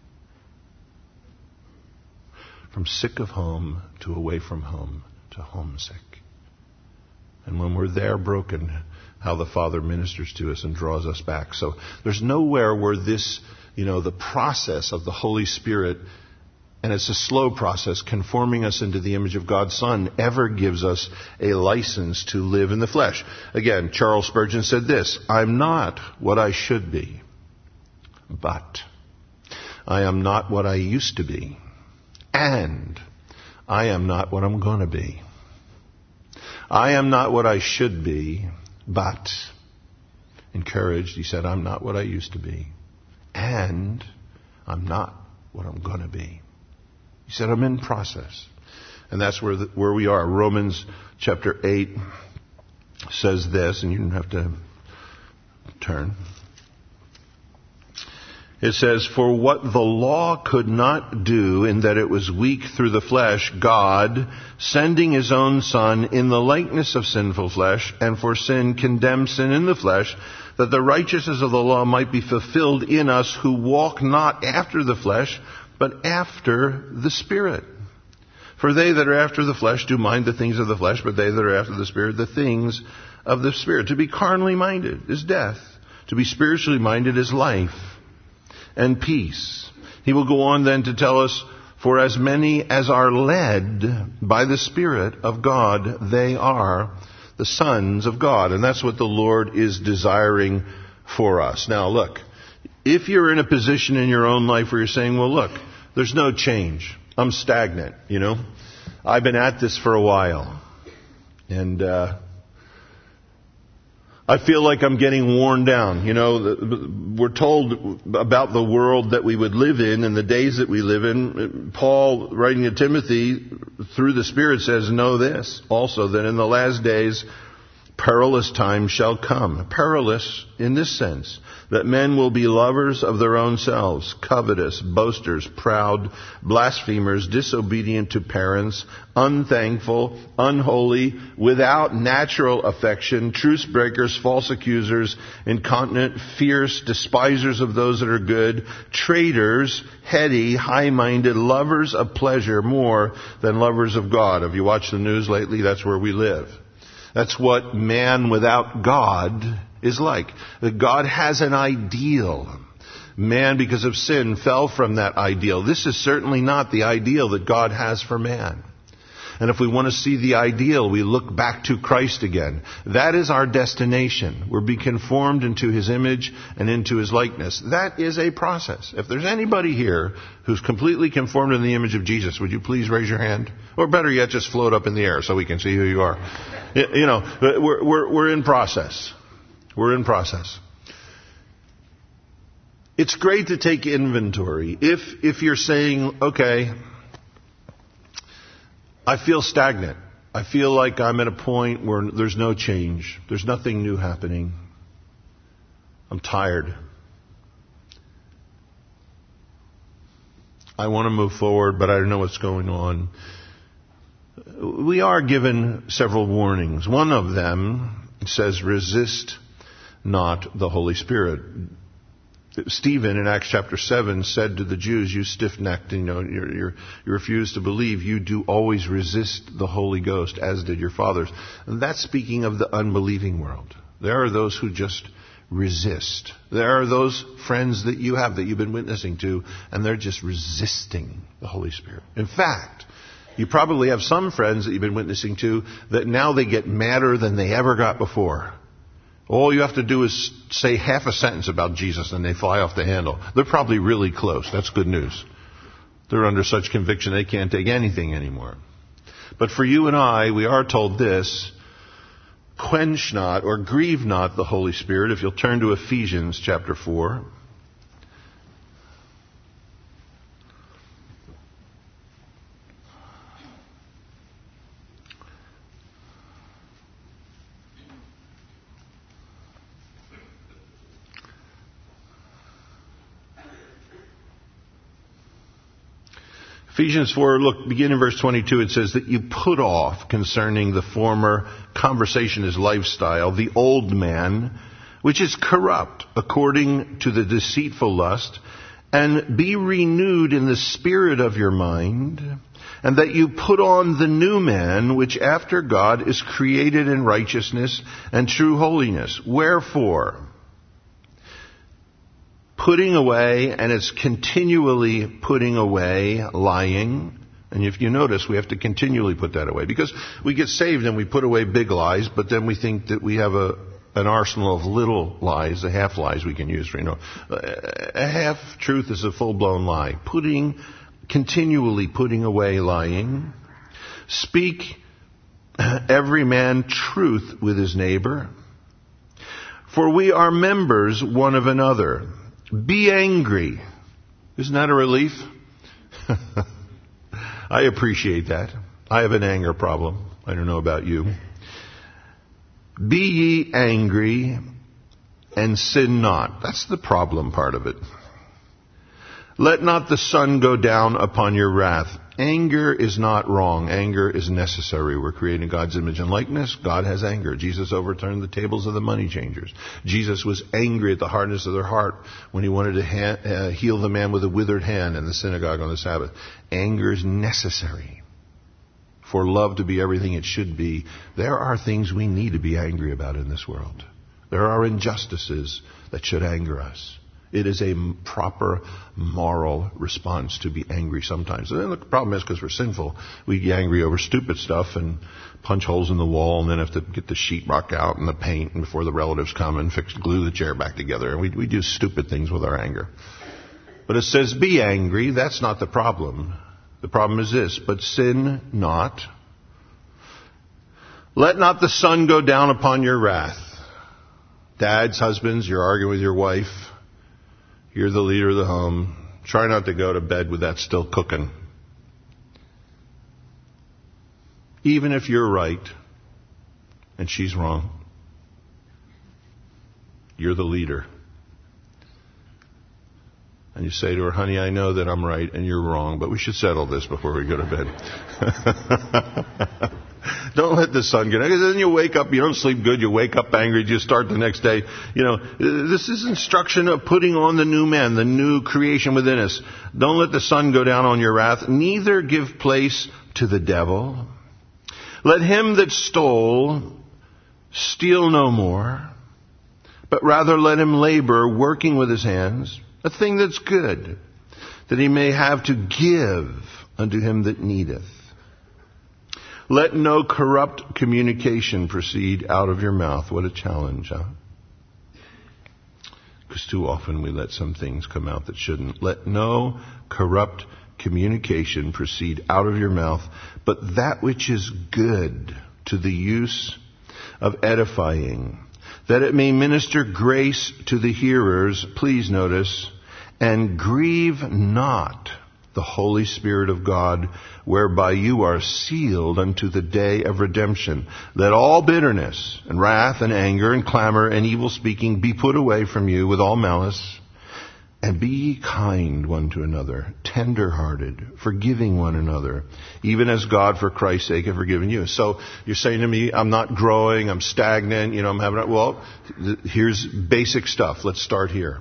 A: From sick of home to away from home to homesick. And when we're there broken, how the Father ministers to us and draws us back. So there's nowhere where this, the process of the Holy Spirit, and it's a slow process, conforming us into the image of God's Son, ever gives us a license to live in the flesh. Again, Charles Spurgeon said this, I'm not what I should be, but I am not what I used to be. And I am not what I'm going to be. I am not what I should be, but, encouraged, he said, I'm not what I used to be. And I'm not what I'm going to be. He said, I'm in process. And that's where we are. Romans chapter 8 says this, and you don't have to turn. It says, for what the law could not do in that it was weak through the flesh, God, sending his own Son in the likeness of sinful flesh, and for sin condemned sin in the flesh, that the righteousness of the law might be fulfilled in us who walk not after the flesh, but after the Spirit. For they that are after the flesh do mind the things of the flesh, but they that are after the Spirit, the things of the Spirit. To be carnally minded is death. To be spiritually minded is life and peace. He will go on then to tell us, for as many as are led by the Spirit of God, they are the sons of God. And that's what the Lord is desiring for us. Now look, if you're in a position in your own life where you're saying, well look, there's no change. I'm stagnant, I've been at this for a while. And I feel like I'm getting worn down. We're told about the world that we would live in and the days that we live in. Paul, writing to Timothy, through the Spirit says, know this also, that in the last days perilous times shall come. Perilous in this sense, that men will be lovers of their own selves, covetous, boasters, proud, blasphemers, disobedient to parents, unthankful, unholy, without natural affection, truce breakers, false accusers, incontinent, fierce, despisers of those that are good, traitors, heady, high-minded, lovers of pleasure more than lovers of God. Have you watched the news lately? That's where we live. That's what man without God is like. That God has an ideal. Man, because of sin, fell from that ideal. This is certainly not the ideal that God has for man. And if we want to see the ideal, we look back to Christ again. That is our destination. We're being conformed into his image and into his likeness. That is a process. If there's anybody here who's completely conformed in the image of Jesus, would you please raise your hand? Or better yet, just float up in the air so we can see who you are. We're in process. We're in process. It's great to take inventory. If you're saying, okay, I feel stagnant. I feel like I'm at a point where there's no change. There's nothing new happening. I'm tired. I want to move forward, but I don't know what's going on. We are given several warnings. One of them says, resist not the Holy Spirit. Stephen in Acts chapter 7 said to the Jews, you stiff-necked, you refuse to believe. You do always resist the Holy Ghost, as did your fathers. And that's speaking of the unbelieving world. There are those who just resist. There are those friends that you have that you've been witnessing to, and they're just resisting the Holy Spirit. In fact, you probably have some friends that you've been witnessing to that now they get madder than they ever got before. All you have to do is say half a sentence about Jesus and they fly off the handle. They're probably really close. That's good news. They're under such conviction they can't take anything anymore. But for you and I, we are told this, quench not or grieve not the Holy Spirit. If you'll turn to Ephesians chapter 4. Ephesians 4, look, begin in verse 22. It says that you put off concerning the former conversation, his lifestyle, the old man, which is corrupt according to the deceitful lust, and be renewed in the spirit of your mind, and that you put on the new man, which after God is created in righteousness and true holiness. Wherefore, putting away, and it's continually putting away lying. And if you notice, we have to continually put that away. Because we get saved and we put away big lies, but then we think that we have an arsenal of little lies, the half lies we can use for, a half truth is a full-blown lie. Continually putting away lying. Speak every man truth with his neighbor. For we are members one of another. Be angry. Isn't that a relief? I appreciate that. I have an anger problem. I don't know about you. Be ye angry and sin not. That's the problem part of it. Let not the sun go down upon your wrath. Anger is not wrong. Anger is necessary. We're creating God's image and likeness. God has anger. Jesus overturned the tables of the money changers. Jesus was angry at the hardness of their heart when he wanted to heal the man with a withered hand in the synagogue on the Sabbath. Anger is necessary for love to be everything it should be. There are things we need to be angry about in this world. There are injustices that should anger us. It is a proper moral response to be angry sometimes. And then the problem is because we're sinful, we get angry over stupid stuff and punch holes in the wall and then have to get the sheetrock out and the paint and before the relatives come and glue the chair back together. And we do stupid things with our anger. But it says be angry. That's not the problem. The problem is this, but sin not. Let not the sun go down upon your wrath. Dads, husbands, you're arguing with your wife. You're the leader of the home. Try not to go to bed with that still cooking. Even if you're right and she's wrong. You're the leader. And you say to her, honey, I know that I'm right and you're wrong, but we should settle this before we go to bed. Don't let the sun get out. Then you wake up, you don't sleep good, you wake up angry, you start the next day. This is instruction of putting on the new man, the new creation within us. Don't let the sun go down on your wrath, neither give place to the devil. Let him that stole steal no more, but rather let him labor, working with his hands, a thing that's good, that he may have to give unto him that needeth. Let no corrupt communication proceed out of your mouth. What a challenge, huh? Because too often we let some things come out that shouldn't. Let no corrupt communication proceed out of your mouth, but that which is good to the use of edifying, that it may minister grace to the hearers. Please notice, and grieve not the Holy Spirit of God, whereby you are sealed unto the day of redemption. Let all bitterness and wrath and anger and clamor and evil speaking be put away from you with all malice. And be ye kind one to another, tender-hearted, forgiving one another, even as God for Christ's sake have forgiven you. So you're saying to me, I'm not growing, I'm stagnant, I'm having, well, here's basic stuff. Let's start here.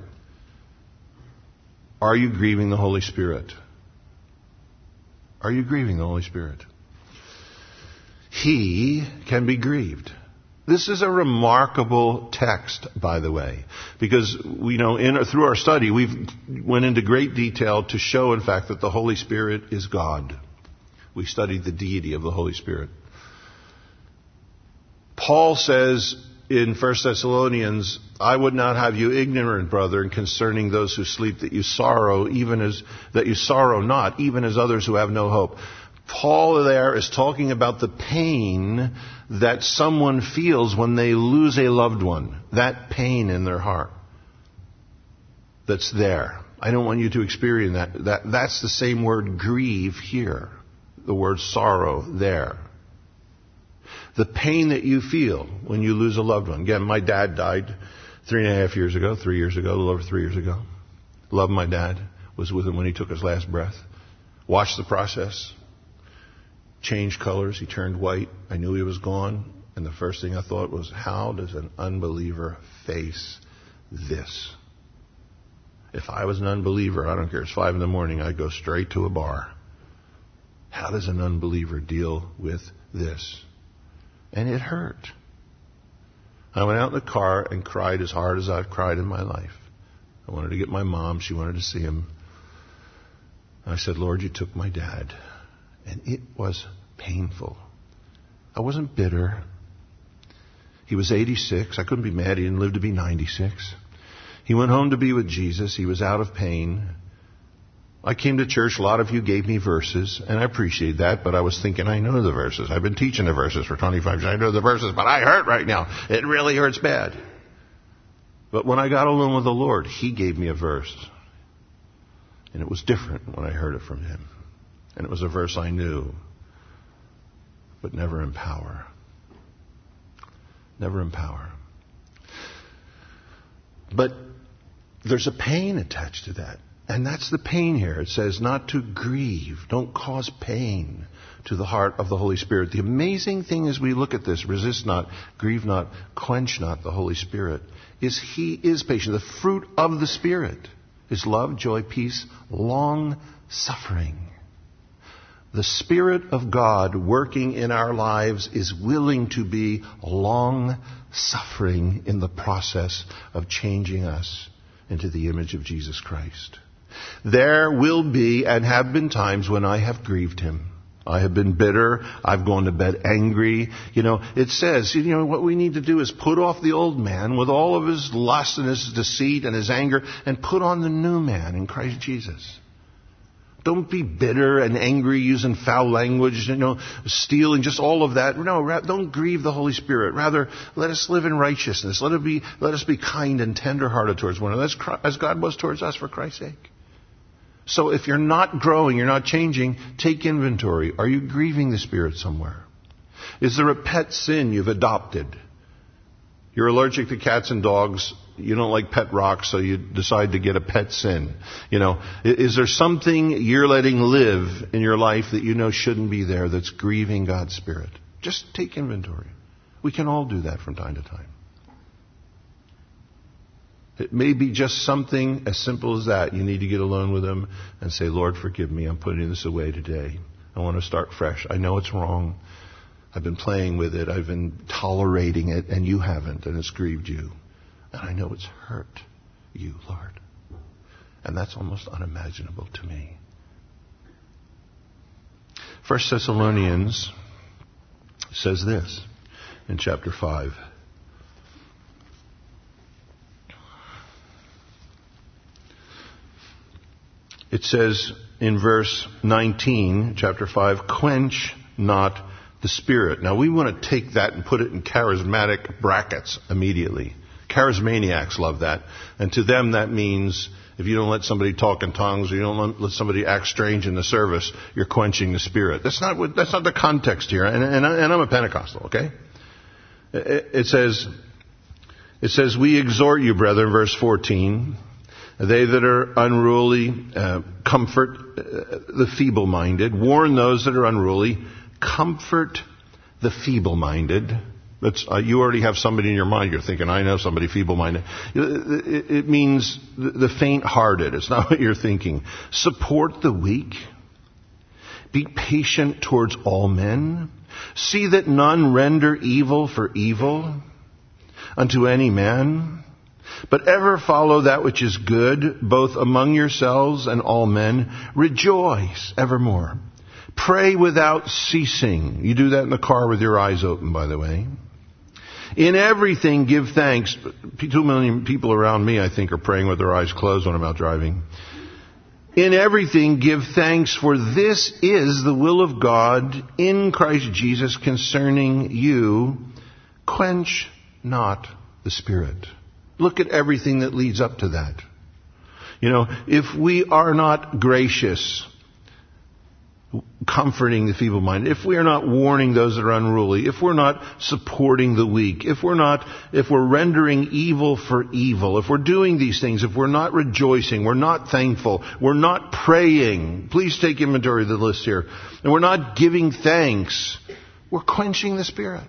A: Are you grieving the Holy Spirit? Are you grieving the Holy Spirit? He can be grieved. This is a remarkable text, by the way, because we know through our study we've went into great detail to show, in fact, that the Holy Spirit is God. We studied the deity of the Holy Spirit. Paul says in 1 Thessalonians, I would not have you ignorant, brethren, concerning those who sleep, that you sorrow not, even as others who have no hope. Paul there is talking about the pain that someone feels when they lose a loved one. That pain in their heart that's there. I don't want you to experience that. That's the same word grieve here. The word sorrow there. The pain that you feel when you lose a loved one. Again, my dad died 3 years ago, a little over 3 years ago. Loved my dad. Was with him when he took his last breath. Watched the process. Changed colors. He turned white. I knew he was gone. And the first thing I thought was, how does an unbeliever face this? If I was an unbeliever, I don't care, it's 5 a.m, I'd go straight to a bar. How does an unbeliever deal with this? And it hurt. I went out in the car and cried as hard as I've cried in my life. I wanted to get my mom. She wanted to see him. I said, Lord, you took my dad. And it was painful. I wasn't bitter. He was 86. I couldn't be mad. He didn't live to be 96. He went home to be with Jesus. He was out of pain. I came to church. A lot of you gave me verses, and I appreciate that, but I was thinking, I know the verses. I've been teaching the verses for 25 years. I know the verses, but I hurt right now. It really hurts bad. But when I got alone with the Lord, He gave me a verse. And it was different when I heard it from Him. And it was a verse I knew, but never in power. Never in power. But there's a pain attached to that. And that's the pain here. It says not to grieve. Don't cause pain to the heart of the Holy Spirit. The amazing thing as we look at this, resist not, grieve not, quench not the Holy Spirit, is He is patient. The fruit of the Spirit is love, joy, peace, long suffering. The Spirit of God working in our lives is willing to be long suffering in the process of changing us into the image of Jesus Christ. There will be and have been times when I have grieved Him. I have been bitter. I've gone to bed angry. It says, what we need to do is put off the old man with all of his lust and his deceit and his anger and put on the new man in Christ Jesus. Don't be bitter and angry, using foul language, stealing, just all of that. No, don't grieve the Holy Spirit. Rather, let us live in righteousness. Let us be kind and tender-hearted towards one another, as God was towards us for Christ's sake. So if you're not growing, you're not changing, take inventory. Are you grieving the Spirit somewhere? Is there a pet sin you've adopted? You're allergic to cats and dogs. You don't like pet rocks, so you decide to get a pet sin. Is there something you're letting live in your life that shouldn't be there, that's grieving God's Spirit? Just take inventory. We can all do that from time to time. It may be just something as simple as that. You need to get alone with Him and say, Lord, forgive me. I'm putting this away today. I want to start fresh. I know it's wrong. I've been playing with it. I've been tolerating it, and you haven't, and it's grieved you. And I know it's hurt you, Lord. And that's almost unimaginable to me. 1 Thessalonians says this in chapter 5. It says in verse 19, chapter 5, quench not the Spirit. Now we want to take that and put it in charismatic brackets immediately. Charismaniacs love that. And to them that means if you don't let somebody talk in tongues or you don't let somebody act strange in the service, you're quenching the Spirit. That's not the context here. And I'm a Pentecostal, okay? It says, we exhort you, brethren, verse 14, they that are unruly, comfort the feeble-minded, warn those that are unruly, comfort the feeble-minded. You already have somebody in your mind. You're thinking, I know somebody feeble-minded. It means the faint-hearted. It's not what you're thinking. Support the weak. Be patient towards all men. See that none render evil for evil unto any man, but ever follow that which is good, both among yourselves and all men. Rejoice evermore. Pray without ceasing. You do that in the car with your eyes open, by the way. In everything give thanks. 2 million people around me, I think, are praying with their eyes closed when I'm out driving. In everything give thanks, for this is the will of God in Christ Jesus concerning you. Quench not the Spirit. Look at everything that leads up to that. If we are not gracious, comforting the feeble-minded, if we are not warning those that are unruly, if we're not supporting the weak, if we're rendering evil for evil, if we're doing these things, if we're not rejoicing, we're not thankful, we're not praying, please take inventory of the list here, and we're not giving thanks, we're quenching the Spirit.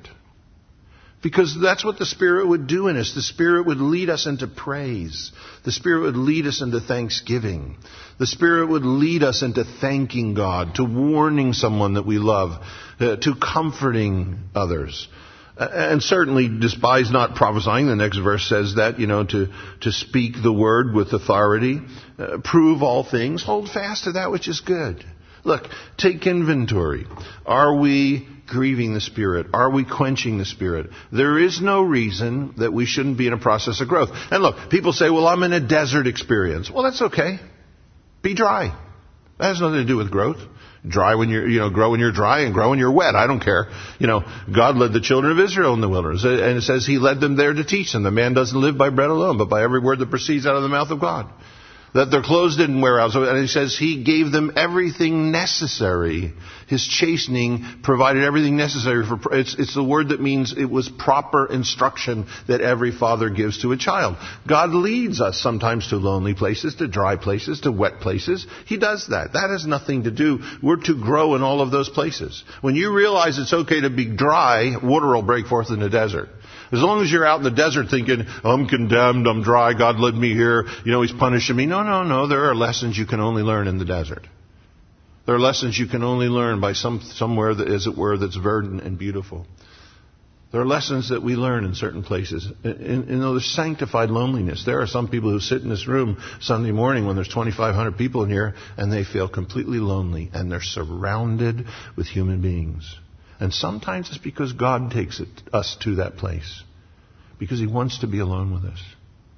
A: Because that's what the Spirit would do in us. The Spirit would lead us into praise. The Spirit would lead us into thanksgiving. The Spirit would lead us into thanking God, to warning someone that we love, to comforting others. And certainly despise not prophesying. The next verse says that, to speak the word with authority. Prove all things. Hold fast to that which is good. Look, take inventory. Are we grieving the Spirit? Are we quenching the Spirit? There is no reason that we shouldn't be in a process of growth. And look, people say, well, I'm in a desert experience. Well, that's okay. Be dry. That has nothing to do with growth. Dry when grow when you're dry and grow when you're wet. I don't care. God led the children of Israel in the wilderness. And it says He led them there to teach them. The man doesn't live by bread alone, but by every word that proceeds out of the mouth of God. That their clothes didn't wear out. And He says He gave them everything necessary. His chastening provided everything necessary for. It's the word that means it was proper instruction that every father gives to a child. God leads us sometimes to lonely places, to dry places, to wet places. He does that. That has nothing to do. We're to grow in all of those places. When you realize it's okay to be dry, water will break forth in the desert. As long as you're out in the desert thinking, I'm condemned, I'm dry, God led me here, He's punishing me. No. There are lessons you can only learn in the desert. There are lessons you can only learn by somewhere that, as it were, that's verdant and beautiful. There are lessons that we learn in certain places. There's sanctified loneliness. There are some people who sit in this room Sunday morning when there's 2,500 people in here and they feel completely lonely and they're surrounded with human beings. And sometimes it's because God takes us to that place. Because He wants to be alone with us.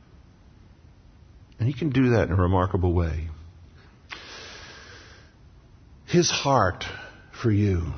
A: And He can do that in a remarkable way. His heart for you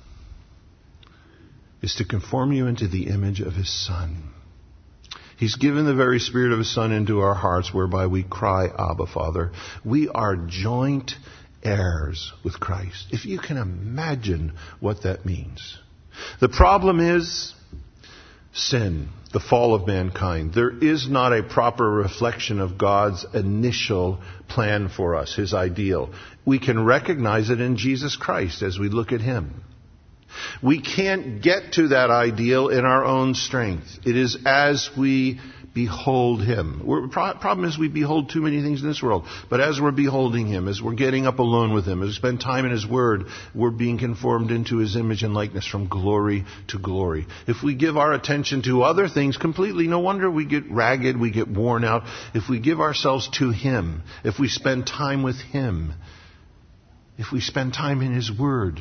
A: is to conform you into the image of His Son. He's given the very Spirit of His Son into our hearts whereby we cry, Abba, Father. We are joint heirs with Christ. If you can imagine what that means. The problem is sin, the fall of mankind. There is not a proper reflection of God's initial plan for us, His ideal. We can recognize it in Jesus Christ as we look at Him. We can't get to that ideal in our own strength. It is as we behold Him. Problem is we behold too many things in this world. But as we're beholding Him, as we're getting up alone with Him, as we spend time in His Word, we're being conformed into His image and likeness from glory to glory. If we give our attention to other things completely, no wonder we get ragged, we get worn out. If we give ourselves to Him, if we spend time with Him, if we spend time in His Word,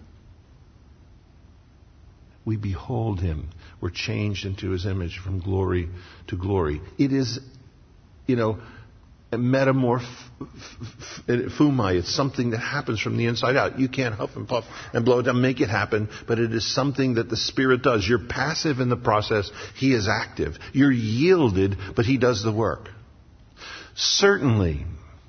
A: we behold Him. We're changed into His image from glory to glory. It is, a metamorphomai. It's something that happens from the inside out. You can't huff and puff and blow it down, make it happen, but it is something that the Spirit does. You're passive in the process. He is active. You're yielded, but He does the work. Certainly,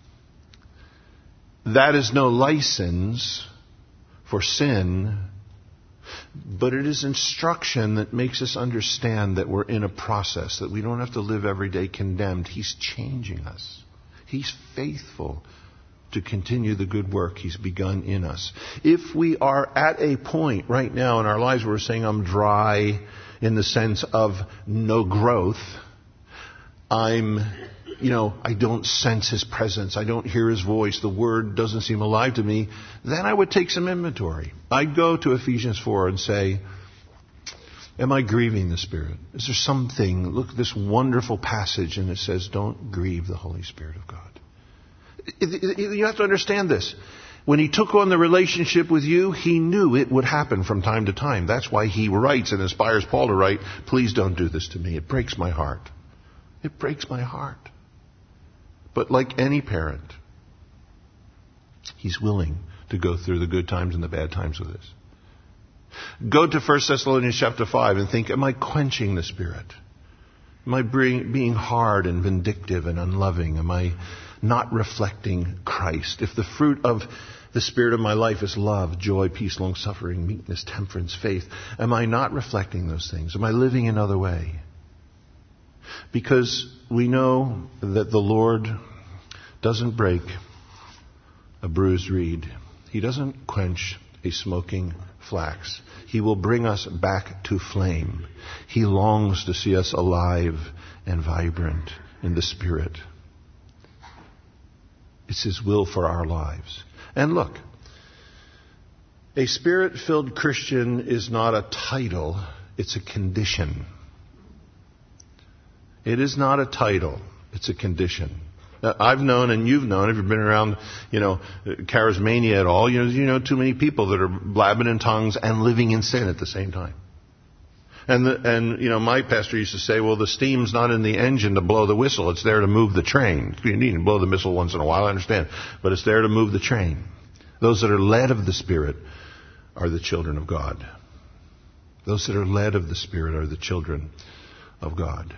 A: that is no license for sin, but it is instruction that makes us understand that we're in a process, that we don't have to live every day condemned. He's changing us. He's faithful to continue the good work He's begun in us. If we are at a point right now in our lives where we're saying, I'm dry in the sense of no growth, I don't sense His presence. I don't hear His voice. The Word doesn't seem alive to me. Then I would take some inventory. I'd go to Ephesians 4 and say, am I grieving the Spirit? Is there something? Look at this wonderful passage and it says, don't grieve the Holy Spirit of God. You have to understand this. When He took on the relationship with you, He knew it would happen from time to time. That's why He writes and inspires Paul to write, please don't do this to me. It breaks my heart. It breaks my heart. But like any parent, He's willing to go through the good times and the bad times with us. Go to 1 Thessalonians chapter 5 and think, am I quenching the Spirit? Am I being hard and vindictive and unloving? Am I not reflecting Christ? If the fruit of the Spirit of my life is love, joy, peace, long-suffering, meekness, temperance, faith, am I not reflecting those things? Am I living another way? Because we know that the Lord doesn't break a bruised reed. He doesn't quench a smoking flax. He will bring us back to flame. He longs to see us alive and vibrant in the Spirit. It's His will for our lives. And look, a Spirit-filled Christian is not a title, it's a condition. It is not a title, it's a condition. I've known, and you've known, if you've been around, charismania at all, you know too many people that are blabbing in tongues and living in sin at the same time. And my pastor used to say, well, the steam's not in the engine to blow the whistle. It's there to move the train. You need to blow the whistle once in a while, I understand. But it's there to move the train. Those that are led of the Spirit are the children of God. Those that are led of the Spirit are the children of God.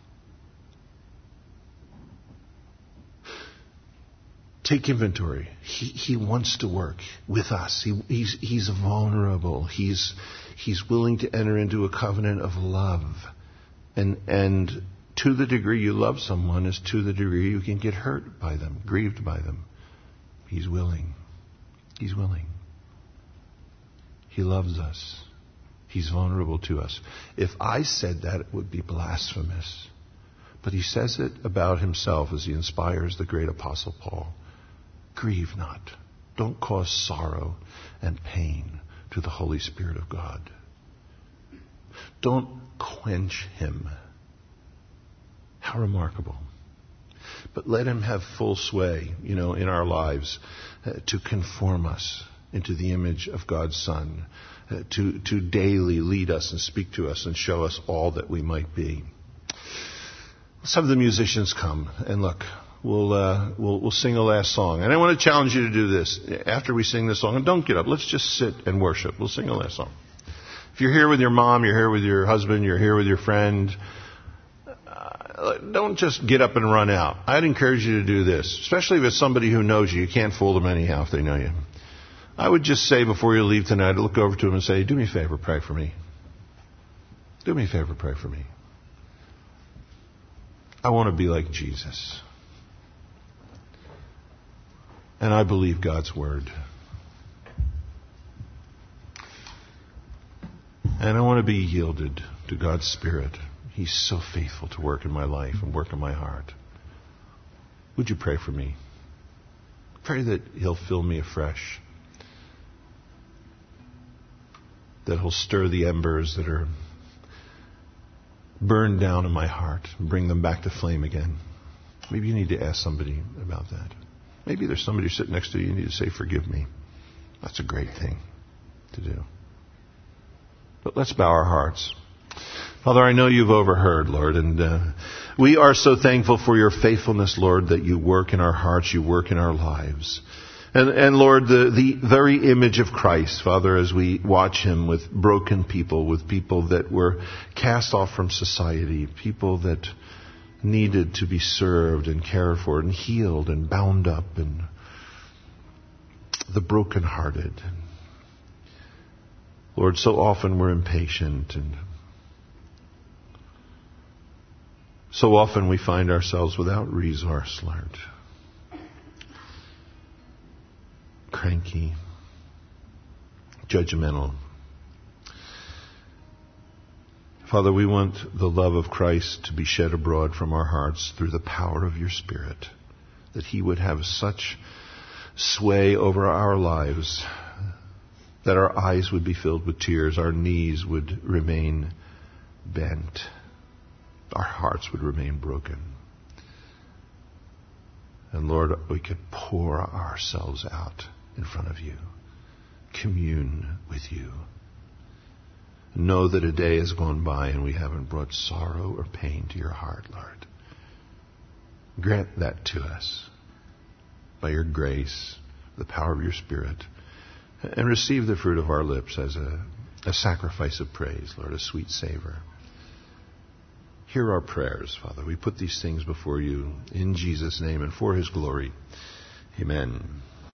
A: Take inventory. He wants to work with us. He's vulnerable. He's willing to enter into a covenant of love. And to the degree you love someone is to the degree you can get hurt by them, grieved by them. He's willing. He's willing. He loves us. He's vulnerable to us. If I said that, it would be blasphemous. But He says it about Himself as He inspires the great Apostle Paul. Grieve not. Don't cause sorrow and pain to the Holy Spirit of God. Don't quench Him. How remarkable. But let Him have full sway, in our lives to conform us into the image of God's Son, to daily lead us and speak to us and show us all that we might be. Let's have the musicians come and look. We'll sing a last song. And I want to challenge you to do this. After we sing this song, and don't get up, let's just sit and worship. We'll sing a last song. If you're here with your mom, you're here with your husband, you're here with your friend, don't just get up and run out. I'd encourage you to do this, especially if it's somebody who knows you. You can't fool them anyhow if they know you. I would just say before you leave tonight, look over to them and say, do me a favor, pray for me. Do me a favor, pray for me. I want to be like Jesus. And I believe God's Word. And I want to be yielded to God's Spirit. He's so faithful to work in my life and work in my heart. Would you pray for me? Pray that He'll fill me afresh. That He'll stir the embers that are burned down in my heart and bring them back to flame again. Maybe you need to ask somebody about that. Maybe there's somebody sitting next to you, you need to say, forgive me. That's a great thing to do. But let's bow our hearts. Father, I know you've overheard, Lord, and we are so thankful for your faithfulness, Lord, that you work in our hearts, you work in our lives. And Lord, the very image of Christ, Father, as we watch Him with broken people, with people that were cast off from society, people that needed to be served and cared for and healed and bound up, and the brokenhearted. Lord, so often we're impatient, and so often we find ourselves without resource, Lord. Cranky, judgmental. Father, we want the love of Christ to be shed abroad from our hearts through the power of your Spirit, that He would have such sway over our lives that our eyes would be filled with tears, our knees would remain bent, our hearts would remain broken. And Lord, we could pour ourselves out in front of you, commune with you. Know that a day has gone by and we haven't brought sorrow or pain to your heart, Lord. Grant that to us by your grace, the power of your Spirit, and receive the fruit of our lips as a sacrifice of praise, Lord, a sweet savor. Hear our prayers, Father. We put these things before you in Jesus' name and for his glory. Amen.